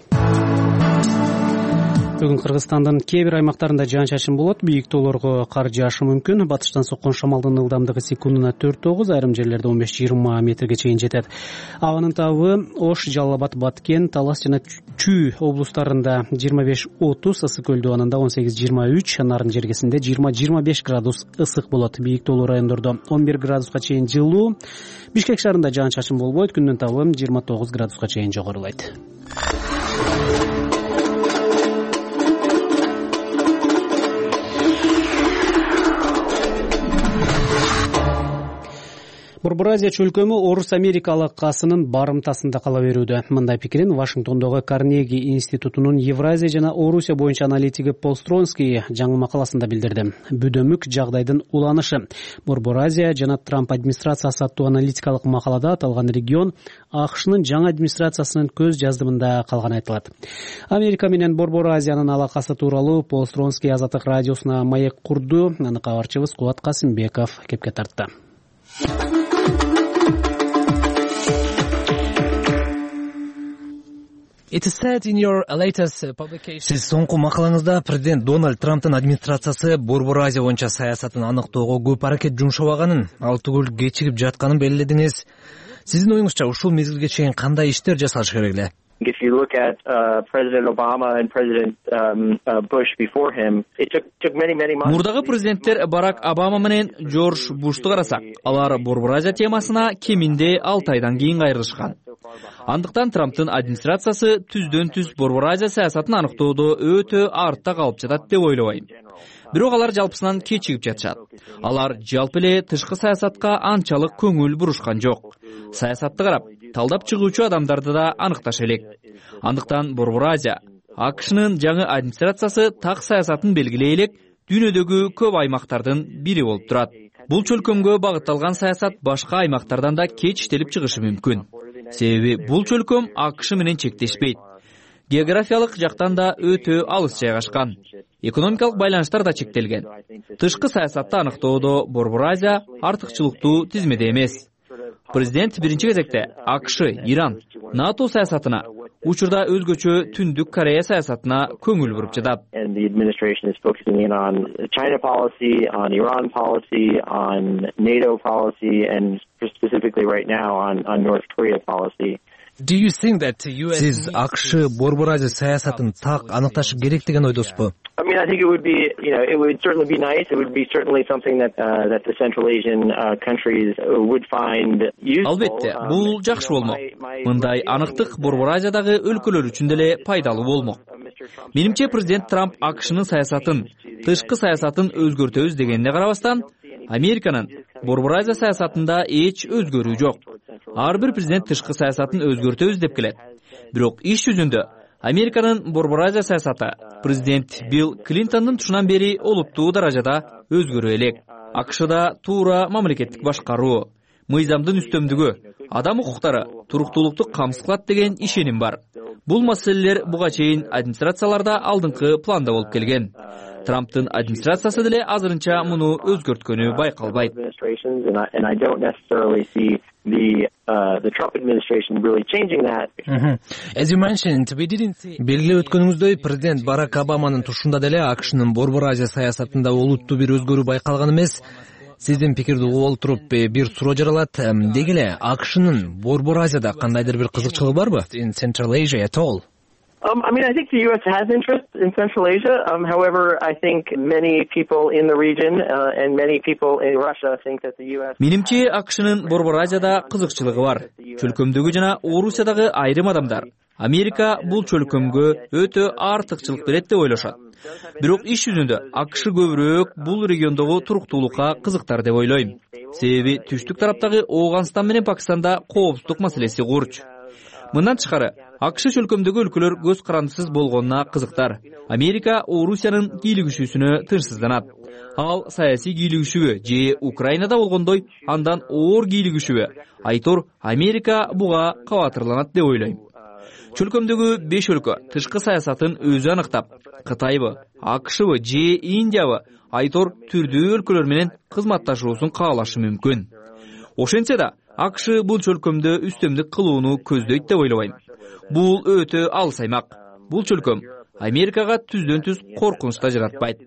Бүгүн Кыргызстандын кээ бир аймактарында жаан-чачын болот. Бийик тоолорго кар жаашы мүмкүн. Батыштан соккон шамалдын ылдамдыгы секундуна төрт тогуз, айрым жерлерде он беш жыйырма метрге чейин жетет. Абанын табы Ош, Жалал Абад, Баткен, Талас жана Чүй облустарында жыйырма беш отуз, Ысык Көл дубанында он сегиз жыйырма үч, Нарын жергесинде жыйырма жыйырма беш градус ысык болот. Бийик тоолуу райондордо он бир градуска чейин жылуу. Бишкек шаарында жаан-чачын болбойт. Күндүн табы жыйырма тогуз градуска чейин жогорулайт. Борбор Азия чөлкөмү Орус Америкалык касынын барымтасында кала берүүдө. Мындай пикирин Вашингтондогу Карнеги институтунун Евразия жана Орусия боюнча аналитиги Пол Стронский жаңы макаласында билдирди. Бүдөмүк жагдайдын уланышы. Борбор Азия жана Трамп администрациясы аттуу аналитикалык макалада аталган регион АКШнын жаңы администрациясынын көз жаздымында калганы айтылат. Америка менен Борбор Азиянын алакасы тууралуу Пол Стронский Азаттык радиосуна маек курду. Аны кабарчыбыз Кубат Касымбеков кепке тартты. Сиз соңку макалаңызда президент Дональд Трамптын администрациясы Борбор Азия боюнча саясатын аныктоого көп аракет жумшабаганын, ал түгүл кечигип жатканын белгиледиңиз. Сиздин оюңузча ушул мезгилге чейин кандай иштер жасалыш керек эле? If you look at uh, President Obama and President um, uh, Bush before him, it took, took many, many months. Мурдагы президенттер Барак Обама менен Джордж Бушту карасак, алар Борбор Азия темасына кеминде алты айдан кийин кайрылышкан. Андыктан Трамптын администрациясы түздөн түз Борбор Азия саясатын аныктоодо өтө артта калып жатат деп ойлобойм. Бирок алар жалпысынан кечигип жатышат. Алар жалпы эле тышкы саясатка анчалык көңүл бурушкан жок. Саясатты карап, талдап чыгуучу адамдарды да аныкташ элек. Андыктан Борбор Азия АКШнын жаңы администрациясы так саясатын белгилей элек дүйнөдөгү көп аймактардын бири болуп турат. Бул чөлкөмгө багытталган саясат башка аймактардан да кеч иштелип чыгышы мүмкүн. Себеби бул чөлкөм АКШ менен чектешпейт. Географиялык жактан да өтө алыс жайгашкан. Экономикалык байланыштар да чектелген. Тышкы саясатты аныктоодо Борбор Азия артыкчылыктуу тизмеде эмес. Президент биринчи кезекте АКШ, Иран, НАТО саясатына, учурда өзгөчө Түндүк Корея саясатына көңүл буруп жатат. Сиз акш Борбор Азия саясатын так аныкташы керек деген ойдосузбу? I mean, I think it would be, you know, it would certainly be nice. It would be certainly something that uh, that the Central Asian uh, countries would find useful. Албетте, бул жакшы болмок. Мындай аныктык Борбор Азиядагы өлкөлөр үчүн деле пайдалуу болмок. Менимче президент Трамп акшнын саясатын, тышкы саясатын өзгөртөбүз дегенине карабастан, Американын Борбор Азия саясатында эч өзгөрүү жок. Ар бир президент тышкы саясатын өзгөртөбүз деп келет. Бирок иш жүзүндө Американын Борбор Азия саясаты президент Билл Клинтондун тушунан бери олуттуу даражада өзгөрө элек. акшда туура мамлекеттик башкаруу, мыйзамдын үстөмдүгү, адам укуктары, туруктуулукту камсыз кылат деген ишеним бар. Бул маселелер буга чейин администрацияларда алдыңкы планда болуп келген. Трамптын администрациясы деле азырынча муну өзгөрткөнү байкалбайт. Белгилеп өткөнүңүздөй, президент Барак Обаманын тушунда деле акшнын Борбор Азия саясатында олуттуу бир өзгөрүү байкалган эмес. Сиздин пикирди угуп олтуруп бир суроо жаралат. Деги эле акшнын Борбор Азияда кандайдыр бир кызыкчылыгы барбы? In Central Asia at all? Um, I mean, I think the U S has interest in Central Asia. Um, however, I think many people in the region uh, and many people in Russia think that the U S... Менимче, акшнын Борбор Азияда кызыкчылыгы бар. Чөлкөмдөгү жана Орусиядагы айрым адамдар Америка бул чөлкөмгө өтө артыкчылык берет деп ойлошот. Бирок иш жүзүндө акш көбүрөөк бул региондогу туруктуулукка кызыктар деп ойлойм. Себеби түштүк тараптагы Ооганстан менен Пакистанда коопсуздук маселеси курч. Мындан тышкары, акш чөлкөмдөгү өлкөлөр көз карандысыз болгонуна кызыктар. Америка Орусиянын кийлигишүүсүнө тынчсызданат. Ал саясий кийлигишүүгө же Украинада болгондой андан оор кийлигишүүгө айтор Америка буга кабатырланат деп ойлойм. Чөлкөмдөгү беш өлкө тышкы саясатын өзү аныктап, Кытайбы, акшбы же Индиябы айтор түрдүү өлкөлөр менен кызматташуусун каалашы мүмкүн. Ошентсе да, акш бул чөлкөмдө үстөмдүк кылууну көздөйт деп ойлобойм. Бул өтө алыс аймак. Бул чөлкөм Америкага түздөн түз коркунуч да жаратпайт.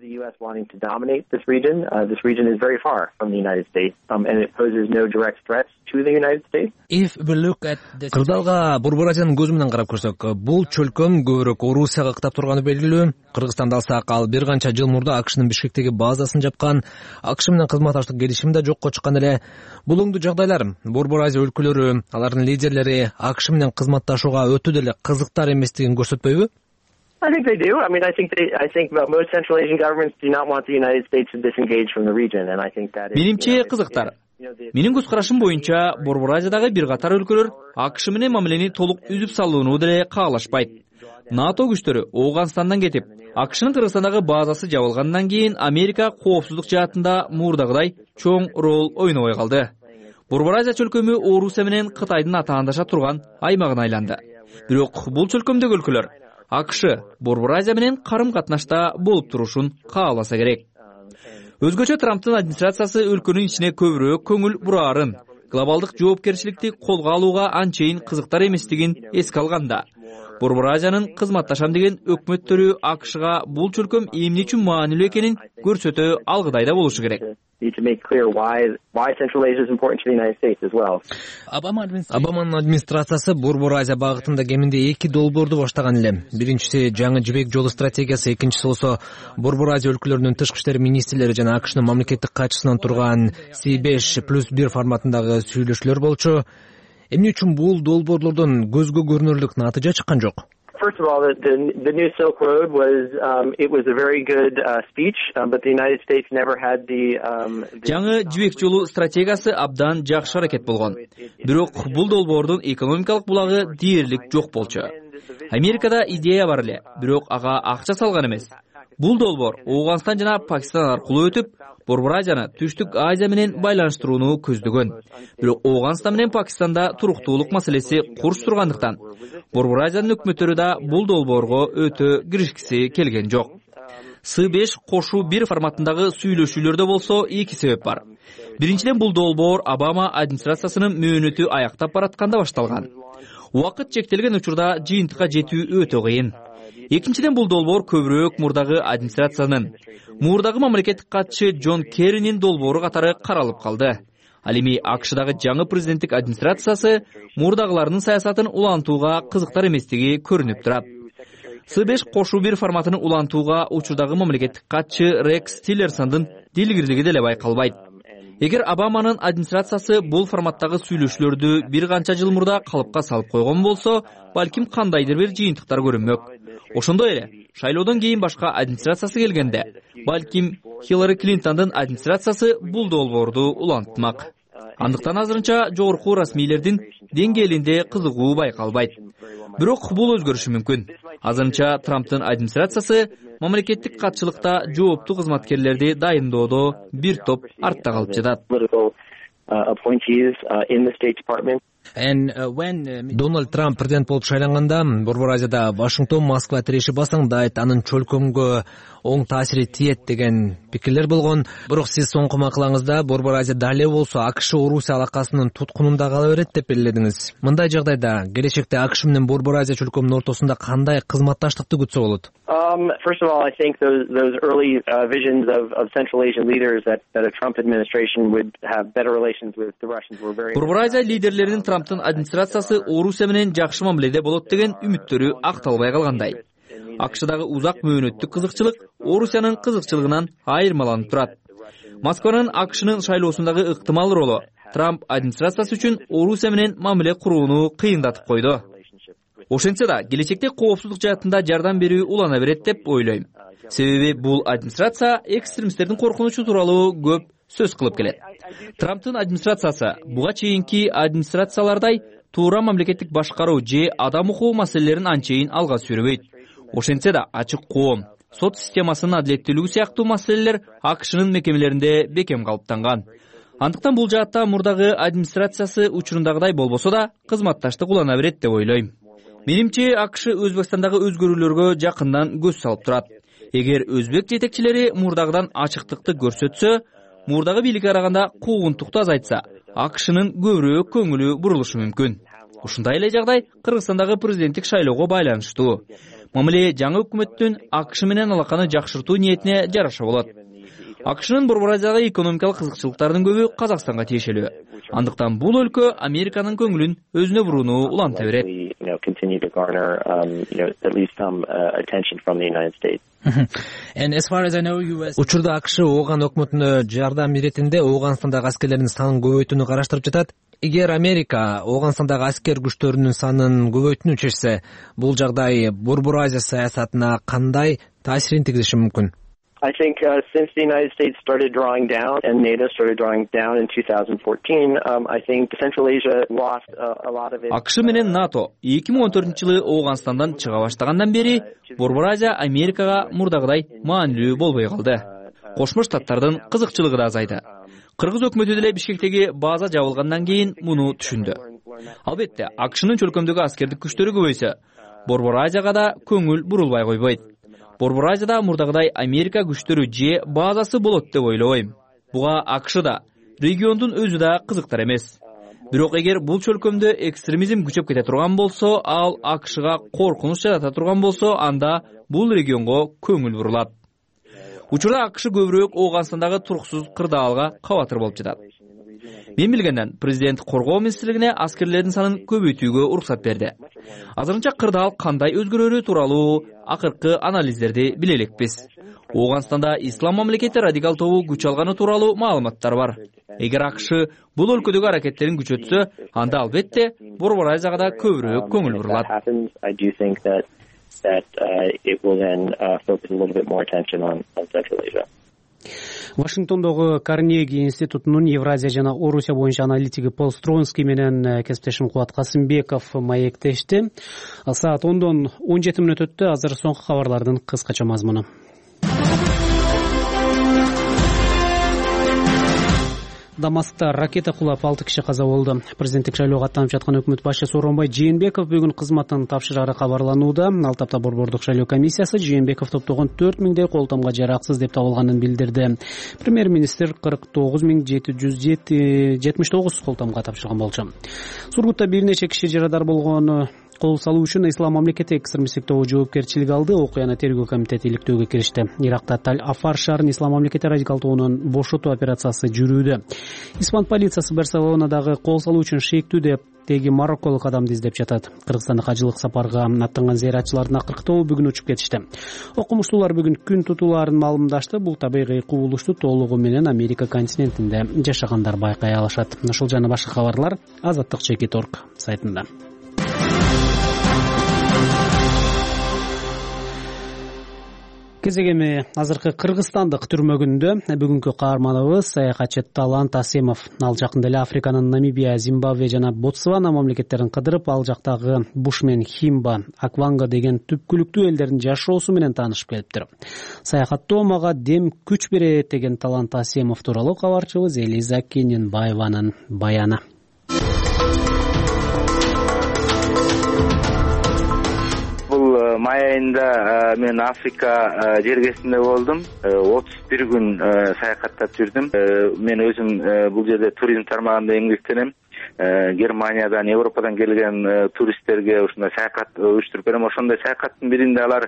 Кырдаалга Борбор Азиянын көзү менен карап көрсөк, бул чөлкөм көбүрөөк Орусияга кытап турганы белгилүү. Кыргызстанды алсак, ал бир канча жыл мурда акшнын Бишкектеги базасын жапкан, акш менен кызматташтык келишими да жокко чыккан эле. Бул оңдуу жагдайлар Борбор Азия өлкөлөрү, алардын лидерлери акш менен кызматташууга өтө деле кызыктар эместигин көрсөтпөйбү? I think they do. I mean, I think they, I think most Central Asian governments do not want the United States to disengage from the region, and I think that is. Менимче кызыктар. Менин көз карашым боюнча, Борбор Азиядагы бир катар өлкөлөр акш менен мамилени толук үзүп салууну деле каалашпайт. НАТО күчтөрү Ооганстандан кетип, акшнын Кыргызстандагы базасы жабылгандан кийин Америка коопсуздук жаатында мурдагыдай чоң рол ойнобой калды. Борбор Азия чөлкөмү Орусия менен Кытайдын атаандаша турган аймагына айланды. Бирок бул чөлкөмдөгү өлкөлөр акш Борбор Азия менен карым-катнашта болуп турушун кааласа керек. Өзгөчө Трамптын администрациясы өлкөнүн ичине көбүрөөк көңүл бураарын, глобалдык жоопкерчиликти колго алууга анчейин кызыктар эместигин эске алганда, Борбор Азиянын кызматташам деген өкмөттөрү акшга бул чөлкөм эмне үчүн маанилүү экенин көрсөтө алгыдай да болушу керек. Обаманын администрациясы Борбор Азия багытында кеминде эки долбоорду баштаган эле. Биринчиси жаңы жибек жолу стратегиясы, экинчиси болсо Борбор Азия өлкөлөрүнүн тышкы иштер министрлери жана акшнын мамлекеттик катчысынан турган Си беш плюс бир форматындагы сүйлөшүүлөр болчу. Эмне үчүн бул долбоорлордон көзгө көрүнөрлүк натыйжа чыккан жок? First of all, the, the, the New Silk Road was, um, it was a very good uh, speech, um, but the United States never had the... Um, the... Жаңы жибек жолу стратегиясы абдан жакшы аракет болгон. Бирок бул долбоордун экономикалык булагы дээрлик жок болчу. Америкада идея бар эле, бирок ага акча салган эмес. Бул долбоор Ооганстан жана Пакистан аркылуу өтүп, Борбор Азияны Түштүк Азия менен байланыштырууну көздөгөн. Бирок Ооганстан менен Пакистанда туруктуулук маселеси курч тургандыктан, Борбор Азиянын өкмөттөрү да бул долбоорго өтө киришкиси келген жок. Си беш кошу бир форматындагы сүйлөшүүлөрдө болсо эки себеп бар. Биринчиден, бул долбоор Обама администрациясынын мөөнөтү аяктап баратканда башталган. Убакыт чектелген учурда жыйынтыкка жетүү өтө кыйын. Экинчиден, бул долбоор көбүрөөк мурдагы администрациянын, мурдагы мамлекеттик катчы Джон Керринин долбоору катары каралып калды. Ал эми АКШдагы жаңы президенттик администрациясы мурдагылардын саясатын улантууга кызыктар эместиги көрүнүп турат. С беш кошуу бир форматын улантууга учурдагы мамлекеттик катчы Рекс Тиллерсондун дилгирлиги деле байкалбайт. Эгер Обаманын администрациясы бул форматтагы сүйлөшүүлөрдү бир канча жыл мурда калыпка салып койгон болсо, балким кандайдыр бир жыйынтыктар көрүнмөк. Ошондой эле шайлоодон кийин башка администрациясы келгенде, балким Хиллари Клинтондун администрациясы бул долбоорду улантмак. Андыктан азырынча жогорку расмийлердин деңгээлинде кызыгуу байкалбайт. Бирок бул өзгөрүшү мүмкүн. Азырынча Трамптын администрациясы мамлекеттик катчылыкта жооптуу кызматкерлерди дайындоодо бир топ артта калып жатат. Дональд Трамп президент болуп шайланганда Борбор Азияда Вашингтон Москва тиреши басаңдайт, анын чөлкөмгө оң таасири тиет деген пикирлер болгон. Бирок сиз соңку макалаңызда Борбор Азия дале болсо АКШ Орусия алакасынын туткунунда кала берет деп белгиледиңиз. Мындай жагдайда келечекте АКШ менен Борбор Азия чөлкөмүнүн ортосунда кандай кызматташтыкты күтсө болот? Um, first of all, I think those those early uh, visions of, of Central Asian leaders that, that a Trump administration would have better relations with the Russians were very. Борбор Азия лидерлеринин Трамптын администрациясы Орусия менен жакшы мамиледе болот деген үмүттөрү акталбай калгандай. АКШдагы узак мөөнөттүк кызыкчылык Орусиянын кызыкчылыгынан айырмаланып турат. Москванын АКШнын шайлоосундагы ыктымал ролу Трамп администрациясы үчүн Орусия менен мамиле курууну кыйындатып койду. Ошентсе да, келечекте коопсуздук жаатында жардам берүү улана берет деп ойлойм. Себеби бул администрация экстремисттердин коркунучу тууралуу көп сөз кылып келет. Трамптын администрациясы буга чейинки администрациялардай туура мамлекеттик башкаруу же адам укугу маселелерин анчейин алга сүрбөйт. Ошентсе да, ачык коом, сот системасынын адилеттүүлүгү сыяктуу маселелер АКШнын мекемелеринде бекем калыптанган. Андыктан бул жаатта мурдагы администрациясы учурундагыдай болбосо да, кызматташтык улана берет деп ойлойм. Менимче АКШ Өзбекстандагы өзгөрүүлөргө жакындан көз салып турат. Эгер өзбек жетекчилери мурдагыдан ачыктыкты көрсөтсө, мурдагы бийликке караганда куугунтукту азайтса, АКШнын көбүрөөк көңүлү бурулушу мүмкүн. Ушундай эле жагдай Кыргызстандагы президенттик шайлоого байланыштуу. Мамиле жаңы өкмөттүн АКШ менен алаканы жакшыртуу ниетине жараша болот. АКШнын Борбор Азиядагы экономикалык кызыкчылыктардын көбү Казакстанга тиешелүү. Андыктан бул өлкө Американын көңүлүн өзүнө бурууну уланта берет. Учурда АКШ Ооган өкмөтүнө жардам иретинде Ооганстандагы аскерлердин санын көбөйтүүнү караштырып жатат. Эгер Америка Ооганстандагы аскер күчтөрүнүн санын көбөйтүүнү чечсе, бул жагдай Борбор Азия саясатына кандай таасирин тийгизиши мүмкүн? I think uh, since the United States started drawing down and NATO started drawing down in two thousand fourteen, um, I think Central Asia lost uh, a lot of its. АКШ менен НАТО эки миң он төртүнчү жылы Ооганстандан чыга баштагандан бери Борбор Азия Америкага мурдагыдай маанилүү болбой калды. Кошмо Штаттардын кызыкчылыгы да азайды. Кыргыз өкмөтү деле Бишкектеги база жабылгандан кийин муну түшүндү. Албетте, АКШнын чөлкөмдөгү аскердик күчтөрү көбөйсө, Борбор Азияга да көңүл бурулбай койбойт. Борбор Азияда мурдагыдай Америка күчтөрү же базасы болот деп ойлойм. Буга АКШ да, региондун өзү да кызыктар эмес. Бирок эгер бул чөлкөмдө экстремизм күчөп кете турган болсо, ал АКШга коркунуч жарата турган болсо, анда бул регионго көңүл бурулат. Учурда АКШ көбүрөөк Ооганстандагы туруксуз кырдаалга кабатыр болуп жатат. Мен билгенден президент коргоо министрлигине аскерлердин санын көбөйтүүгө уруксат берди. Азырынча кырдаал кандай өзгөрөрү тууралуу акыркы анализдерди биле элекпиз. Ооганстанда ислам мамлекети радикал тобу күч алганы тууралуу маалыматтар бар. Эгер АКШ бул өлкөдөгү аракеттерин күчөтсө, анда албетте Борбор Азияга да көбүрөөк көңүл бурулат. Вашингтондогу Карнеги институтунун Евразия жана Орусия боюнча аналитиги Пол Стронский менен кесиптешим Кубат Касымбеков маектешти. Саат ондон он жети мүнөт өттү. Азыр соңку кабарлардын кыскача мазмуну. Дамаскта ракета кулап алты киши каза болду. Президенттик шайлоого аттанып жаткан өкмөт башчысы Сооронбай Жээнбеков бүгүн кызматын тапшырары кабарланууда. Ал тапта борбордук шайлоо комиссиясы Жээнбеков топтогон төрт миңдей кол тамга жараксыз деп табылганын билдирди. Премьер-министр кырк тогуз миң жети жүз жетимиш тогуз кол тамга тапшырган болчу. Сургутта бир нече киши жарадар болгон кол салуу үчүн Ислам мамлекети экстремисттик тобу жоопкерчилик алды. Окуяны тергөө комитети иликтөөгө киришти. Иракта Таль-Афар шаарын Ислам мамлекети радикал тобунун бошотуу операциясы жүрүүдө. Испан полициясы Барселонадагы кол салуу үчүн шектүү деп теги марокколук адамды издеп жатат. Кыргызстандык ажылык сапарга аттанган зыяратчылардын акыркы тобу бүгүн учуп кетишти. Окумуштуулар бүгүн күн тутууларын маалымдашты. Бул табигый кубулушту толугу менен Америка континентинде жашагандар байкай алышат. Ушул жана башка кабарлар азаттык чекит точка орг сайтында. Кезегеми азыркы Кыргызстандык түрмө күндө бүгүнкү каарманыбыз саякатчы Талант Асемов. Ал жакында эле Африканын Намибия, Зимбабве жана Ботсвана мамлекеттерин кыдырып, ал жактагы Бушмен, Химба, Акванга деген түпкүлүктүү элдердин жашоосу менен таанышып келиптир. Саякаттоо мага дем күч берет деген Талант Асемов тууралуу кабарчыбыз Элиза Кененбаеванын баяны. Май айында мен Африка жергесинде болдум. отуз бир күн саякаттап жүрдүм. Мен өзүм бул жерде туризм тармагында эмгектенем. Германиядан, Европадан келген туристтерге ушундай саякат уюштуруп берем. Ошондой саякаттын биринде алар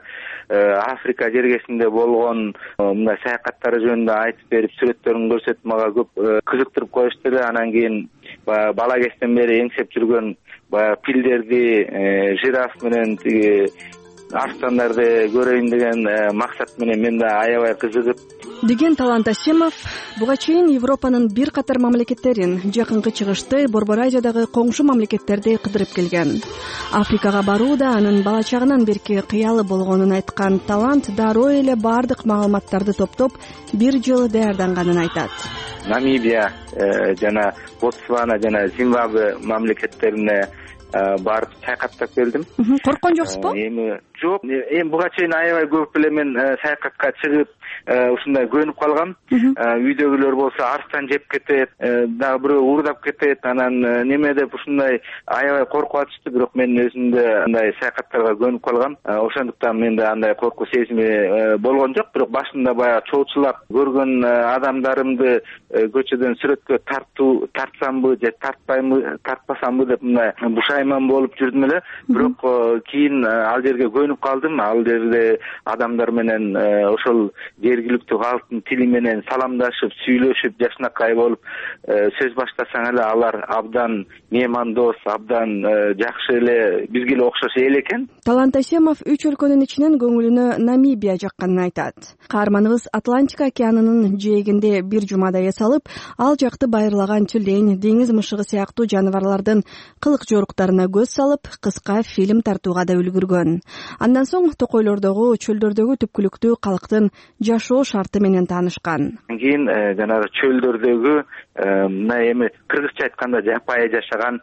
Африка жергесинде болгон мындай саякаттары жөнүндө айтып берип, сүрөттөрүн көрсөтүп мага көп кызыктырып коюшту эле. Анан кийин бала кезден бери эңсеп жүргөн баягы пилдерди, жираф менен тиги арстандарды көрөйүн деген максат менен мен да аябай кызыгып деген Талант Асемов буга чейин Европанын бир катар мамлекеттерин, жакынкы чыгышты, Борбор Азиядагы коңшу мамлекеттерди кыдырып келген. Африкага баруу да анын бала чагынан берки кыялы болгонун айткан Талант дароо эле бардык маалыматтарды топтоп, бир жылы даярданганын айтат. Намибия жана Ботсвана жана Зимбабве мамлекеттерине барып саякаттап келдим. Корккон жоксузбу? Эми жок. Эми буга чейин аябай көп эле мен саякатка чыгып, ушундай көнүп калгам. Үйдөгүлөр болсо арстан жеп кетет, дагы бирөө уурдап кетет. Анан неме деп ушундай аябай коркуп атышты, бирок мен өзүмдө андай саякаттарга көнүп калгам. Ошондуктан менде андай коркуу сезими болгон жок, бирок башында баягы чоочулап көргөн адамдарымды көчөдөн сүрөткө тартуу, тартсамбы же тартпаймбы, тартпасамбы деп мындай бушайман болуп жүрдүм эле. Бирок кийин ал жерге көнүп калдым. Ал жерде адамдар менен ошол жергиликтүү калктын тили менен саламдашып, сүйлөшүп, жакшынакай болуп сөз баштасаң эле алар абдан меймандос, абдан жакшы эле, бизге эле окшош эл экен. Талант Асемов үч өлкөнүн ичинен көңүлүнө Намибия жакканын айтат. Каарманыбыз Атлантика океанынын жээгинде бир жумада эс алып, ал жакты байырлаган тюлень, деңиз мышыгы сыяктуу жаныбарлардын кылык жоруктарына көз салып, кыска фильм тартууга да үлгүргөн. Андан соң токойлордогу, чөлдөрдөгү түпкүлүктүү калктын жашоо шарты менен таанышкан. Кийин жанагы чөлдөрдөгү мына эми кыргызча айтканда жапайы жашаган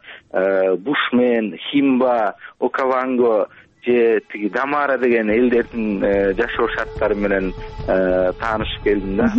Бушмен, Химба, Окаванго же тиги Дамара деген элдердин жашоо шарттары менен таанышып келдим да.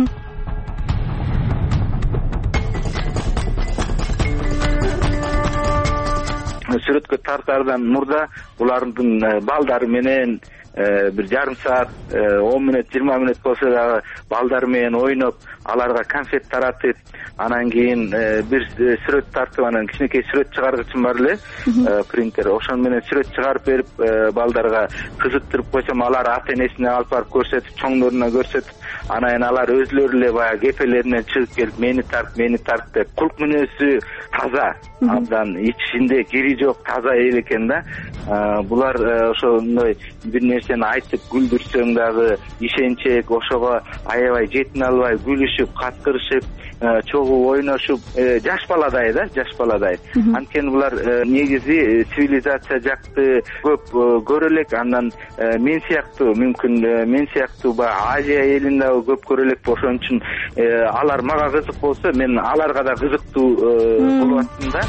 Сүрөткө тартаардан мурда булардын балдары менен бир жарым саат, он мүнөт, жыйырма мүнөт болсо дагы балдар менен ойноп, аларга конфет таратып, анан кийин бир сүрөт тартып, анан кичинекей сүрөт чыгаргычым бар эле, принтер. Ошон менен сүрөт чыгарып берип, балдарга кызыктырып койсом, алар ата энесине алып барып көрсөтүп, чоңдоруна көрсөтүп, анан алар өзлөрү эле баягы кепелеринен чыгып келип, мени тарт, мени тарт деп, кулк мүнөзү таза, абдан ичинде кири жок, таза эл экен да. Булар ошондой бир нерсени айтып күлдүрсөң дагы ишенчек, ошого аябай жетине албай күлүшүп, каткырышып, чогуу ойношуп, жаш баладай да, жаш баладай. Анткени булар негизи цивилизация жакты көп көрө элек, андан мен сыяктуу, мүмкүн мен сыяктуу баягы Азия элин дагы көп көрө элек. Ошон үчүн алар мага кызык болсо, мен аларга да кызыктуу болуп аттым да.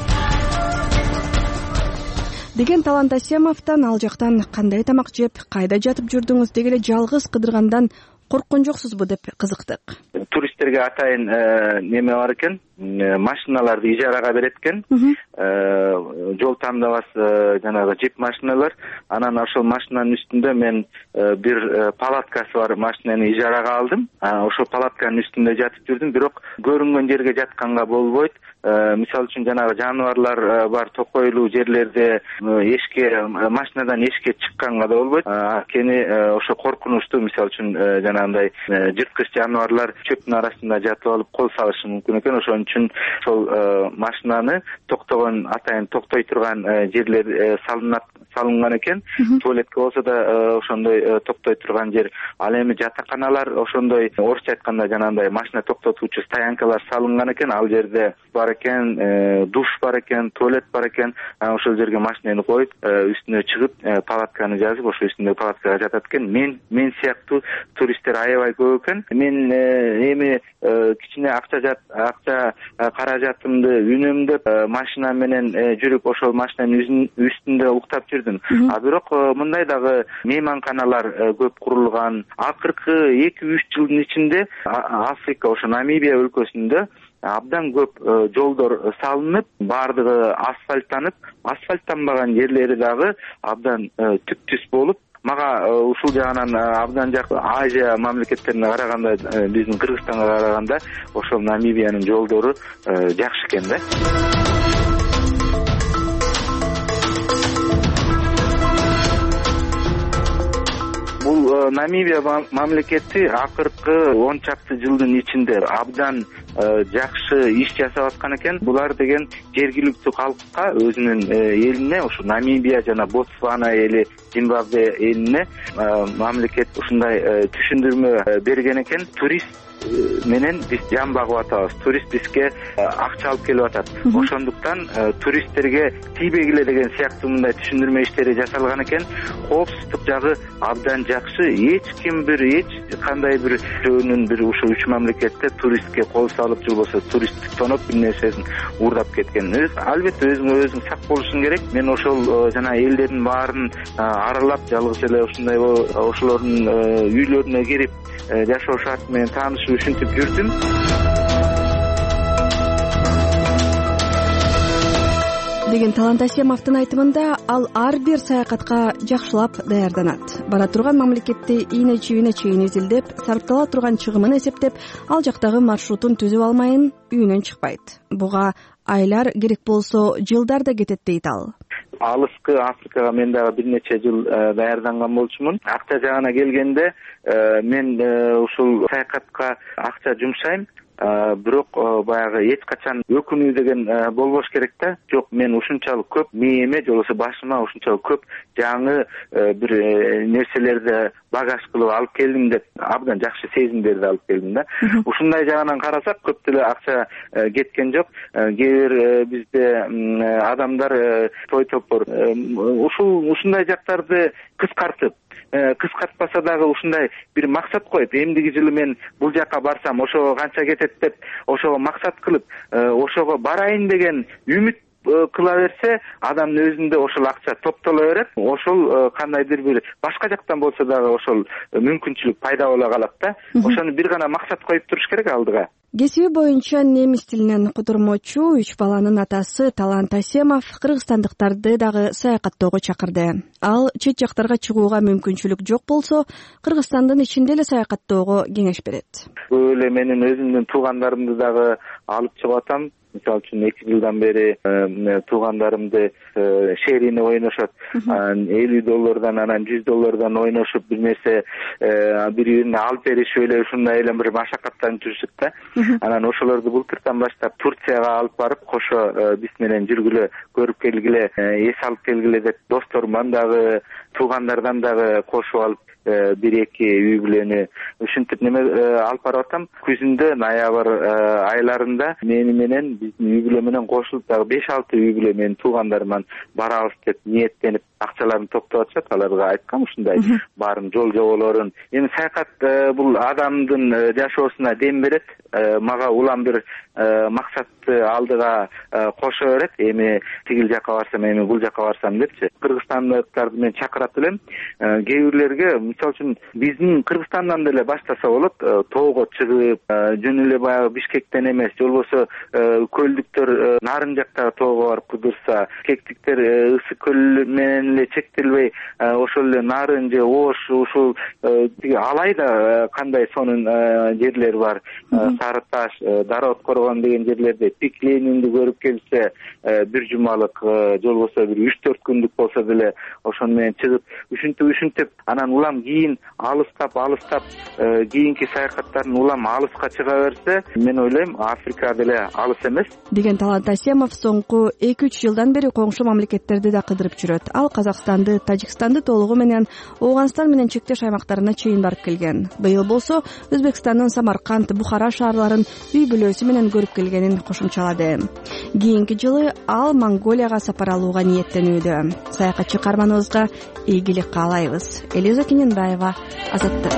Деген Талант Асемовдон ал жактан кандай тамак жеп, кайда жатып жүрдүңүз, деги эле жалгыз кыдыргандан корккон жоксузбу деп кызыктык. Туристтер туристтерге атайын неме бар экен, машиналарды ижарага берет экен. Жол тандабасы жанагы джип машиналар. Анан ошол машинанын үстүндө мен бир палаткасы бар машинаны ижарага алдым. Ошол палатканын үстүндө жатып жүрдүм, бирок көрүнгөн жерге жатканга болбойт. Мисалы үчүн жанагы жаныбарлар бар токойлуу жерлерде эшикке машинадан эшикке чыкканга да болбойт. Кени ошо коркунучтуу, мисалы үчүн жанагындай жырткыч жаныбарлар чөптүн арасында жатып алып кол салышы мүмкүн экен. Ошон үчүн ошол машинаны токтогон атайын токтой турган жерлер салынат салынган экен. Туалетке болсо да ошондой токтой турган жер. Ал эми жатаканалар ошондой орусча айтканда жанагындай машина токтотуучу стоянкалар салынган экен. Ал жерде бар экен, душ бар экен, туалет бар экен. Ошол жерге машинаны коюп, үстүнө чыгып, палатканы жазып, ошо үстүндө палаткага жатат экен. Мен мен сыяктуу туристтер аябай көп экен. Мен эми кичине акча жат акча каражатымды үнөмдөп машина менен жүрүп ошол машинанын үстүндө уктап жүрдүм. А бирок мындай дагы мейманканалар көп курулган. Акыркы эки үч жылдын ичинде Африка, ошо Намибия өлкөсүндө абдан көп жолдор салынып, бардыгы асфальттанып, асфальттанбаган жерлери дагы абдан түп-түз болуп, мага ушул жагынан абдан жакты. Азия мамлекеттерине караганда, биздин Кыргызстанга караганда ошол Намибиянын жолдору жакшы экен да. Бул Намибия мамлекети акыркы он чакты жылдын ичинде абдан жакшы иш жасап аткан экен. Булар деген жергиликтүү калкка, өзүнүн элине, ушу Намибия жана Ботсвана эли, Зимбабве элине мамлекет ушундай түшүндүрмө берген экен. Турист менен биз жан багып атабыз. Турист бизге акча алып келип атат. Ошондуктан туристтерге тийбегиле деген сыяктуу мындай түшүндүрмө иштери жасалган экен. Коопсуздук жагы абдан жакшы. Эч ким бир эч кандай бир жөнүн бир ушул үч мамлекетте туристке кол салып же болбосо туристтик тоноп бир нерсесин уурдап кеткен. Албетте өзүң өзүң сак болушуң керек. Мен ошол жана элдердин баарын аралап, жалгыз эле ушундай ошолордун үйлөрүнө кирип, жашоо шарты менен таанышып ушинтип жүрдүм. Деген Талант Асемовдун айтымында, ал ар бир саякатка жакшылап даярданат. Бара турган мамлекетти ийне чийине чейин изилдеп, сарптала турган чыгымын эсептеп, ал жактагы маршрутун түзүп алмайын үйүнөн чыкпайт. Буга айлар керек болсо жылдар да кетет дейт ал. Алыскы Африкага мен дагы бир нече жыл даярданган болчумун. Акча жагына келгенде мен ушул саякатка акча жумшайм. Бирок баягы эч качан өкүнүү деген болбош керек да. Жок, мен ушунчалык көп мээме же болбосо башыма ушунчалык көп жаңы бир нерселерди багаж кылып алып келдим деп абдан жакшы сезимдерди алып келдим да. Ушундай жагынан карасак көп деле акча кеткен жок. Кээ бир бизде адамдар той топор ушул ушундай жактарды кыскартып, кыскартпаса дагы ушундай бир максат коюп, эмдиги жылы мен бул жакка барсам ошого канча кетет деп ошого максат кылып, ошого барайын деген үмүт кыла берсе, адамдын өзүндө ошол акча топтоло берет. Ошол кандайдыр бир башка жактан болсо дагы ошол мүмкүнчүлүк пайда боло калат да. Ошону бир гана максат коюп туруш керек алдыга. Кесиби боюнча немис тилинен кудурмочу үч баланын атасы Талант Асемов кыргызстандыктарды дагы саякаттоого чакырды. Ал чет жактарга чыгууга мүмкүнчүлүк жок болсо, Кыргызстандын ичинде эле саякаттоого кеңеш берет. Бул эле менин өзүмдүн туугандарымды дагы алып чыгып атам. Мисалы үчүн эки жылдан бери туугандарымды шерине ойношот, элүү доллардан анан жүз доллардан ойношуп бир нерсе бири бирине алып беришип эле ушундай эле бир машакаттанып жүрүшүп да. Анан ошолорду былтыртан баштап Турцияга алып барып, кошо биз менен жүргүлө, көрүп келгиле, эс алып келгиле деп досторуман дагы, туугандардан дагы кошуп алып бир эки үй бүлөнү ушинтип неме алып барып атам. Күзүндө ноябрь айларында мени менен биздин үй бүлө менен кошулуп дагы беш алты үй бүлө менин туугандарыман барабыз деп ниеттенип акчаларын топтоп атышат. Аларга айткам ушундай баарын жол жоболорун. Эми саякат бул адамдын жашоосуна дем берет, мага улам бир максатты алдыга кошо берет. Эми тигил жака барсам, эми бул жака барсам депчи. Кыргызстандыктарды мен чакырат элем. Кээ бирлерге мисалы үчүн биздин Кыргызстандан деле баштаса болот, тоого чыгып, жөн эле баягы Бишкектен эмес, же болбосо көлдүктөр нарын жактагы тоого барып кыдырса, кектиктер ысык көл менен эле чектелбей, ошол эле нарын же Ош, ушул тиги Алайда кандай сонун жерлер бар, Сары Таш, Дара Откоргон деген жерлерде Пик Ленинди көрүп келсе, бир жумалык, же болбосо бир үч төрт күндүк болсо деле ошону менен чыгып, ушинтип ушинтип анан улам кийин алыстап алыстап кийинки саякаттарын улам алыска чыга берсе, мен ойлойм Африка деле алыс эмес деген Талант Асемов соңку эки үч жылдан бери коңшу мамлекеттерди да кыдырып жүрөт. Ал Казакстанды, Тажикстанды толугу менен Ооганстан менен чектеш аймактарына чейин барып келген. Быйыл болсо Өзбекстандын Самарканд, Бухара шаарларын үй бүлөсү менен көрүп келгенин кошумчалады. Кийинки жылы ал Монголияга сапар алууга ниеттенүүдө. Саякатчы каарманыбызга ийгилик каалайбыз. Элиза Кененбаева, Азаттык.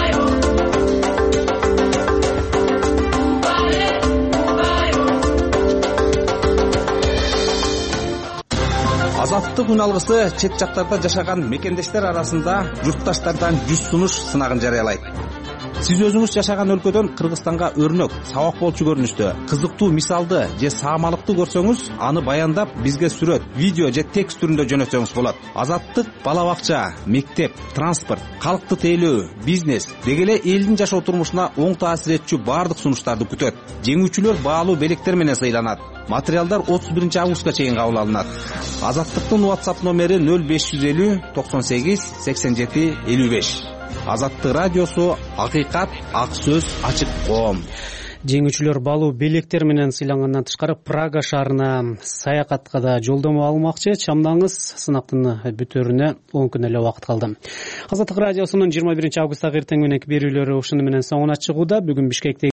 Азаттык үн алгысы чет жактарда жашаган мекендештер арасында журтташтардан жүз сунуш сынагын жарыялайт. Сиз өзүңүз жашаган өлкөдөн Кыргызстанга өрнөк, сабак болчу көрүнүштө, кызыктуу мисалды же саамалыкты көрсөңүз, аны баяндап бизге сүрөт, видео же текст түрүндө жөнөтсөңүз болот. Азаттык бала бакча, мектеп, транспорт, калкты тейлөө, бизнес деги эле элдин жашоо турмушуна оң таасир этчү баардык сунуштарды күтөт. Жеңүүчүлөр баалуу белектер менен сыйланат. Материалдар отуз биринчи августка чейин кабыл алынат. Азаттыктын WhatsApp номери нөл беш жүз элүү токсон сегиз сексен жети элүү беш. Азаттык радиосу, акыйкат, ак сөз, ачык коом. Жеңүүчүлөр баалуу белектер менен сыйлангандан тышкары Прага шаарына саякатка да жолдомо алмакчы. Чамдаңыз сынактын бүтөрүнө он күн эле убакыт калды. Азаттык радиосунун жыйырма биринчи августтагы эртең мененки берүүлөрү ушуну менен соңуна чыгууда. Бүгүн Бишкекте